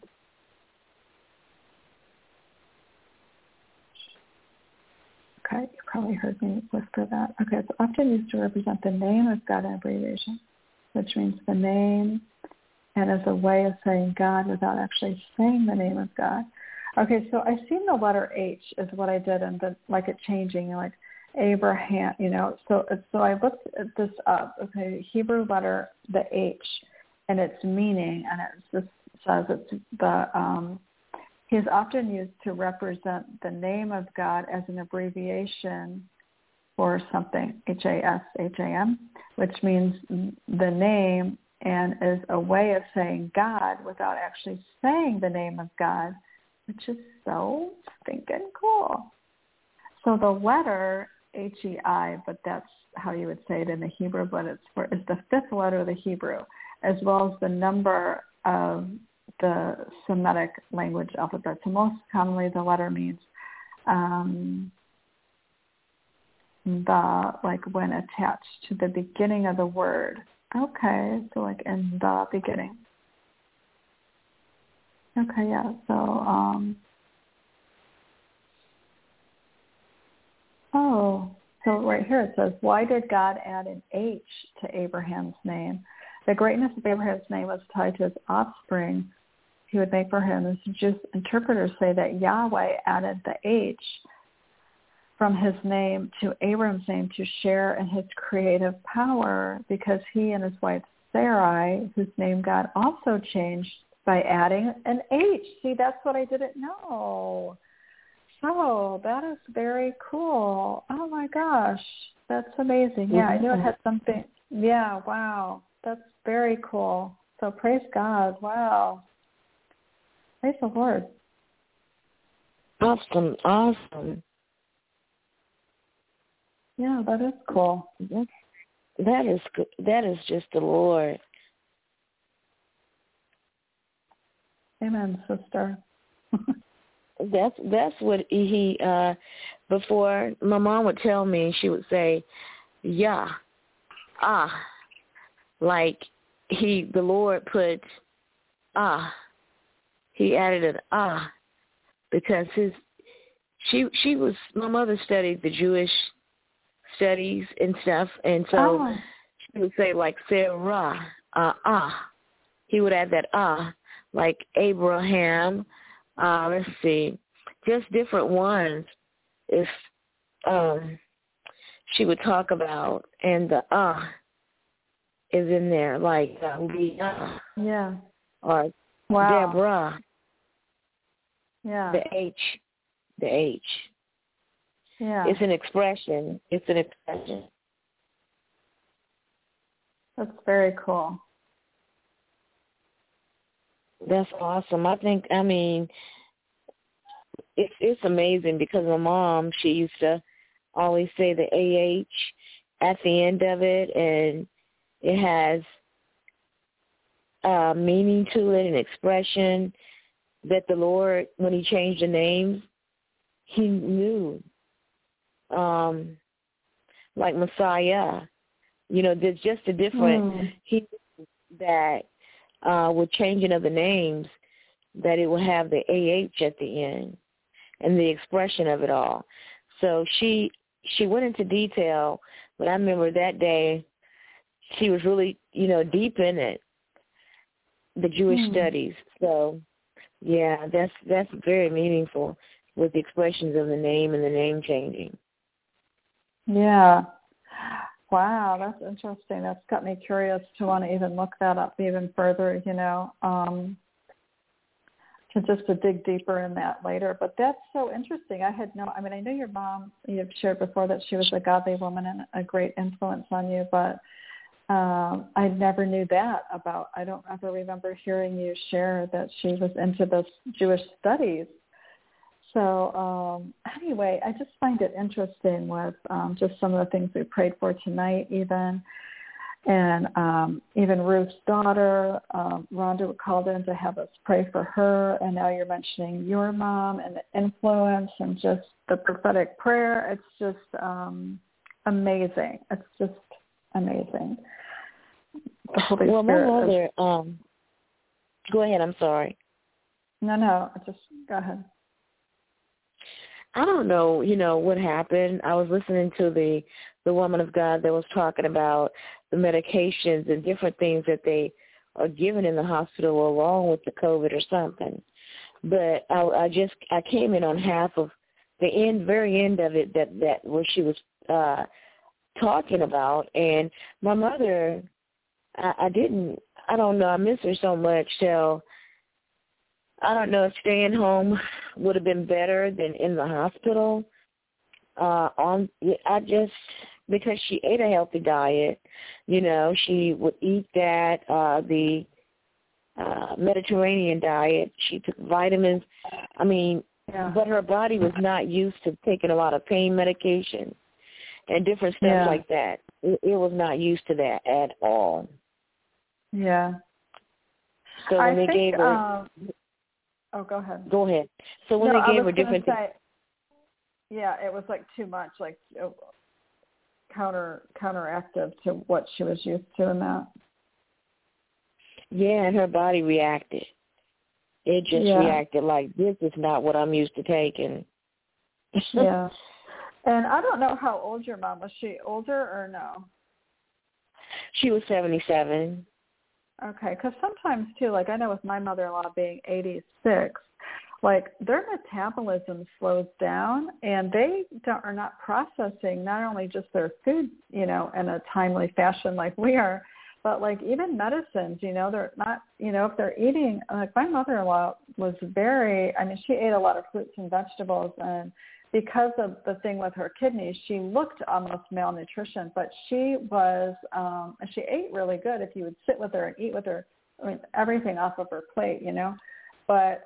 Okay, you probably heard me whisper that. Okay, it's often used to represent the name of God in abbreviation, which means the name and as a way of saying God without actually saying the name of God. Okay, so I seen the letter H is what I did, and like it changing, like Abraham, So I looked this up. Okay, Hebrew letter, the H, and its meaning, and it just says it's the he is often used to represent the name of God as an abbreviation for something, H-A-S-H-A-M, which means the name and is a way of saying God without actually saying the name of God, which is so stinking cool. So the letter H-E-I, but that's how you would say it in the Hebrew, but is the fifth letter of the Hebrew, as well as the number of the Semitic language alphabet. So most commonly the letter means like when attached to the beginning of the word. Okay, so like in the beginning. Okay, yeah, so so right here it says, why did God add an H to Abraham's name? The greatness of Abraham's name was tied to his offspring he would make for him. The Jewish interpreters say that Yahweh added the H from his name to Abram's name to share in his creative power because he and his wife Sarai, whose name God also changed by adding an H. See, that's what I didn't know. So that is very cool. Oh, my gosh. That's amazing. Yeah, I knew it had something. Yeah, wow. That's very cool. So praise God. Wow. Praise the Lord. Awesome. Yeah, that is cool. That is good. That is just the Lord. Amen, sister. That's what he before my mom would tell me, she would say, yeah, like the Lord put he added an because she was, my mother studied the Jewish studies and stuff, and so she would say like Sarah, he would add that like Abraham. Let's see, just different ones. If she would talk about, and the is in there, like Leah, yeah, or wow. Deborah, yeah, the H. Yeah, It's an expression. That's very cool. That's awesome. I mean, it's amazing because my mom, she used to always say the AH at the end of it, and it has meaning to it, an expression that the Lord, when he changed the names, he knew. Like Messiah, there's just a different, he knew that with changing of the names, that it will have the AH at the end and the expression of it all. So she went into detail, but I remember that day she was really, deep in it, the Jewish studies. So, yeah, that's very meaningful with the expressions of the name and the name changing. Yeah. Wow, that's interesting. That's got me curious to want to even look that up even further, to dig deeper in that later. But that's so interesting. I know your mom, you've shared before that she was a godly woman and a great influence on you, but I never knew that about, I don't ever remember hearing you share that she was into this Jewish studies. So anyway, I just find it interesting with just some of the things we prayed for tonight even. And even Ruth's daughter, Rhonda called in to have us pray for her. And now you're mentioning your mom and the influence and just the prophetic prayer. It's just amazing. It's just amazing. The Holy Spirit. My mother, go ahead, I'm sorry. No, just go ahead. I don't know, what happened. I was listening to the woman of God that was talking about the medications and different things that they are given in the hospital along with the COVID or something. But I came in on half of the very end of it that where she was talking about. And my mother, I don't know, I miss her so much. So I don't know if staying home would have been better than in the hospital. Because she ate a healthy diet, she would eat that, the Mediterranean diet. She took vitamins. But her body was not used to taking a lot of pain medication and different stuff like that. It was not used to that at all. Yeah. So when they gave her... go ahead. Go ahead. So when they gave her different things... Yeah, it was like too much, like counteractive to what she was used to in that. Yeah, and her body reacted. It just reacted like, this is not what I'm used to taking. Yeah. And I don't know how old your mom was. She older or no? She was 77. Okay, because sometimes, too, like I know with my mother-in-law being 86, like their metabolism slows down and they are not processing not only just their food, in a timely fashion like we are, But like even medicines, they're not, if they're eating, like my mother-in-law was she ate a lot of fruits and vegetables, and because of the thing with her kidneys, she looked almost malnutrition, but she was, she ate really good if you would sit with her and eat with her, everything off of her plate, but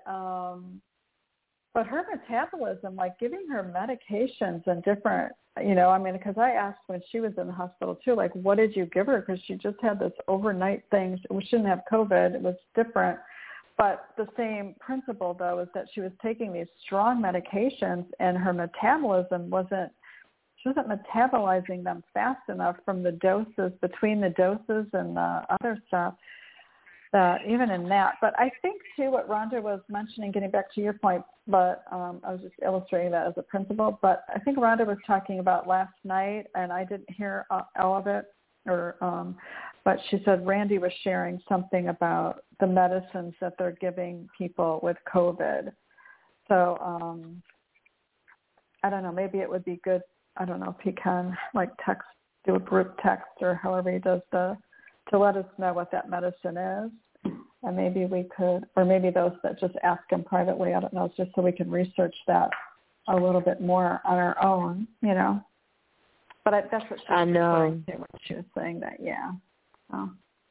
her metabolism, like giving her medications and different, because I asked when she was in the hospital too, like, what did you give her? Because she just had this overnight thing. She didn't have COVID. It was different. But the same principle, though, is that she was taking these strong medications and her metabolism she wasn't metabolizing them fast enough from the doses, between the doses and the other stuff, even in that. But I think, too, what Rhonda was mentioning, getting back to your point, but I was just illustrating that as a principle, but I think Rhonda was talking about last night, and I didn't hear all of it, but she said Randy was sharing something about the medicines that they're giving people with COVID. So I don't know, maybe it would be good, I don't know if he can, like do a group text or however he does to let us know what that medicine is. And maybe we could, or maybe those that just ask him privately, I don't know, just so we can research that a little bit more on our own, But that's what I know. She was saying that, yeah. So.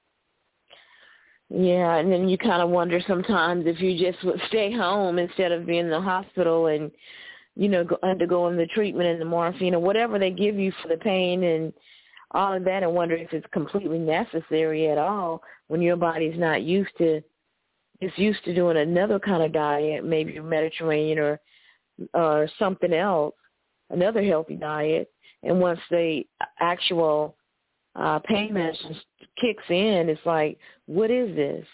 Yeah, and then you kind of wonder sometimes if you just would stay home instead of being in the hospital and, undergoing the treatment and the morphine or whatever they give you for the pain and all of that, and wonder if it's completely necessary at all when your body's not used to doing another kind of diet, maybe Mediterranean or something else, another healthy diet. And once the actual pain medicine kicks in, it's like, what is this?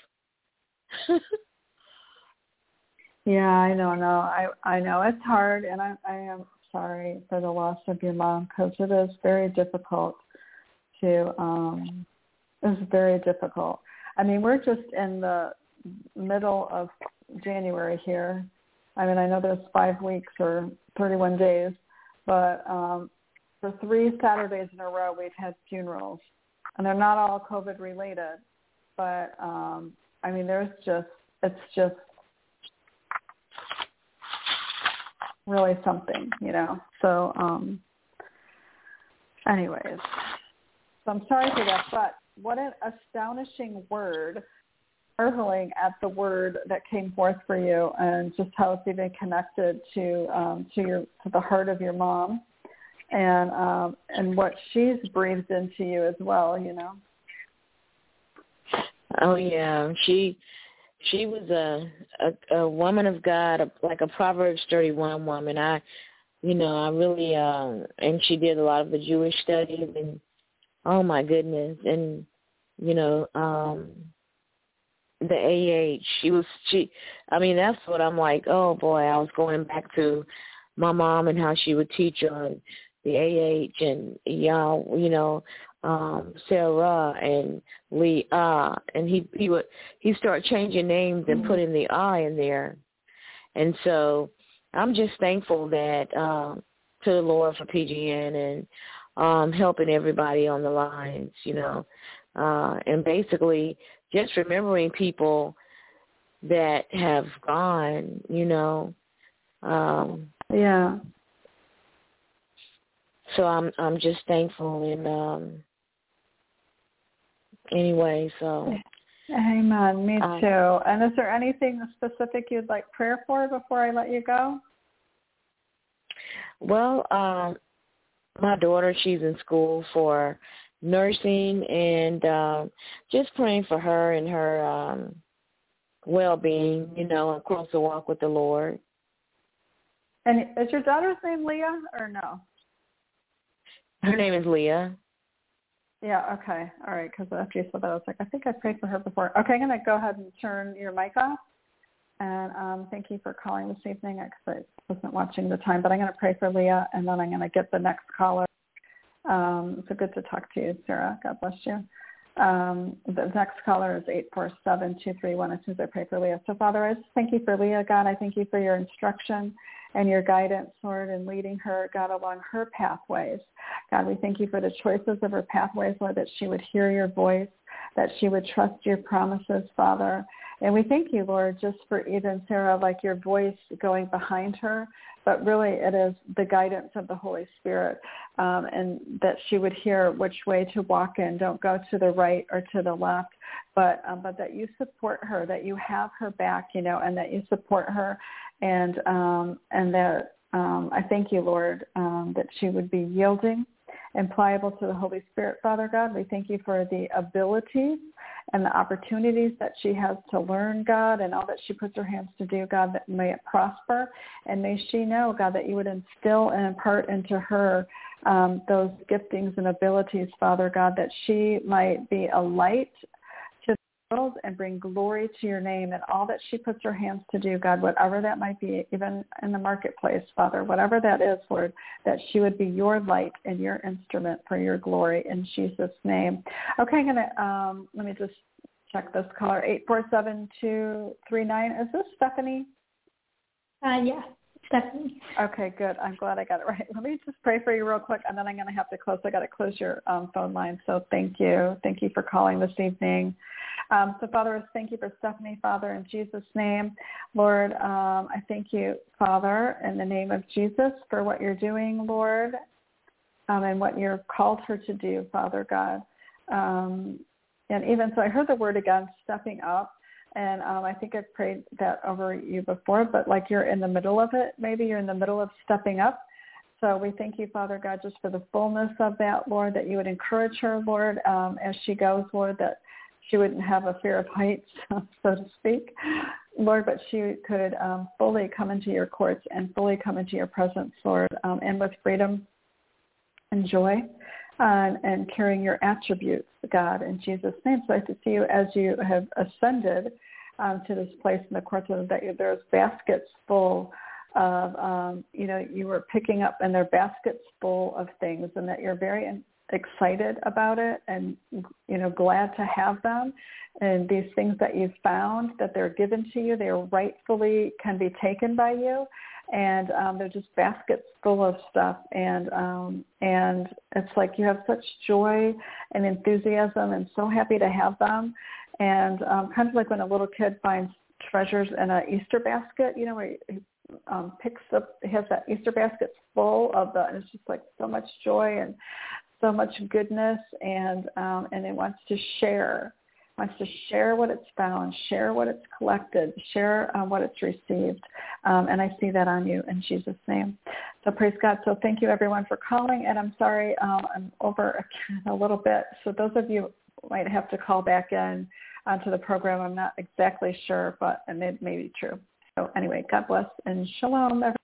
Yeah, I know. No, I know it's hard, and I am sorry for the loss of your mom, because it is very difficult it's very difficult. I mean, we're just in the middle of January here. I mean, I know there's 5 weeks or 31 days, but for 3 Saturdays in a row, we've had funerals, and they're not all COVID related, but I mean, it's just really something, So, anyways, so I'm sorry for that, but what an astonishing word, marveling at the word that came forth for you, and just how it's even connected to the heart of your mom, and what she's breathed into you as well, Oh yeah, she was a woman of God, like a Proverbs 31 woman. I really and she did a lot of the Jewish studies, and oh my goodness, and the AH, I mean, that's what I'm like, oh boy, I was going back to my mom and how she would teach on the AH and Sarah and Leah, and he started changing names and putting the I in there. And so I'm just thankful that to the Lord for PGN and helping everybody on the lines, and basically just remembering people that have gone, yeah. So I'm just thankful, and anyway, so. Amen. Me too. And is there anything specific you'd like prayer for before I let you go? Well, my daughter, she's in school for nursing, and just praying for her and her well-being, and closer walk with the Lord. And is your daughter's name Leah or no? Her name is Leah. Yeah, okay. All right, because after you said that, I was like, I think I prayed for her before. Okay, I'm going to go ahead and turn your mic off. And thank you for calling this evening, because I wasn't watching the time. But I'm going to pray for Leah, and then I'm going to get the next caller. So good to talk to you, Sarah. God bless you. The next caller is 847-231 as soon as I pray for Leah. So, Father, I just thank you for Leah, God. I thank you for your instruction and your guidance, Lord, in leading her, God, along her pathways. God, we thank you for the choices of her pathways, Lord, that she would hear your voice, that she would trust your promises, Father. And we thank you, Lord, just for even Sarah, like your voice going behind her, but really it is the guidance of the Holy Spirit, and that she would hear which way to walk in. Don't go to the right or to the left, but that you support her, that you have her back, and that you support her, and that I thank you, Lord, that she would be yielding and pliable to the Holy Spirit, Father God. We thank you for the abilities and the opportunities that she has to learn, God, and all that she puts her hands to do, God, that may it prosper. And may she know, God, that you would instill and impart into her those giftings and abilities, Father God, that she might be a light to the world and bring glory to your name and all that she puts her hands to do, God, whatever that might be, even in the marketplace, Father, whatever that is, Lord, that she would be your light and your instrument for your glory in Jesus' name. Okay, I'm going to, let me just check this caller, 847-239. Is this Stephanie? Yeah, Stephanie. Okay, good. I'm glad I got it right. Let me just pray for you real quick, and then I'm going to have to close. I got to close your phone line. So thank you. Thank you for calling this evening. So, Father, thank you for Stephanie, Father, in Jesus' name. Lord, I thank you, Father, in the name of Jesus for what you're doing, Lord, and what you're called her to do, Father God. And even so, I heard the word again, stepping up. And I think I've prayed that over you before, but like you're in the middle of it. Maybe you're in the middle of stepping up. So we thank you, Father God, just for the fullness of that, Lord, that you would encourage her, Lord, as she goes, Lord, that she wouldn't have a fear of heights, so to speak, Lord, but she could fully come into your courts and fully come into your presence, Lord, and with freedom and joy and carrying your attributes, God, in Jesus' name. So I see you as you have ascended to this place in the courts, that there's baskets full of, you were picking up, and they're baskets full of things, and that you're very excited about it and, glad to have them. And these things that you've found, that they're given to you, they rightfully can be taken by you. And they're just baskets full of stuff. And it's like you have such joy and enthusiasm and so happy to have them. And kind of like when a little kid finds treasures in an Easter basket, where he picks up, he has that Easter basket full of and it's just like so much joy and so much goodness, and it wants to share what it's found, share what it's collected, share what it's received. And I see that on you in Jesus' name. So praise God. So thank you, everyone, for calling. And I'm sorry, I'm over a little bit. So those of you might have to call back in to the program. I'm not exactly sure, but it may be true. So anyway, God bless and shalom, everyone.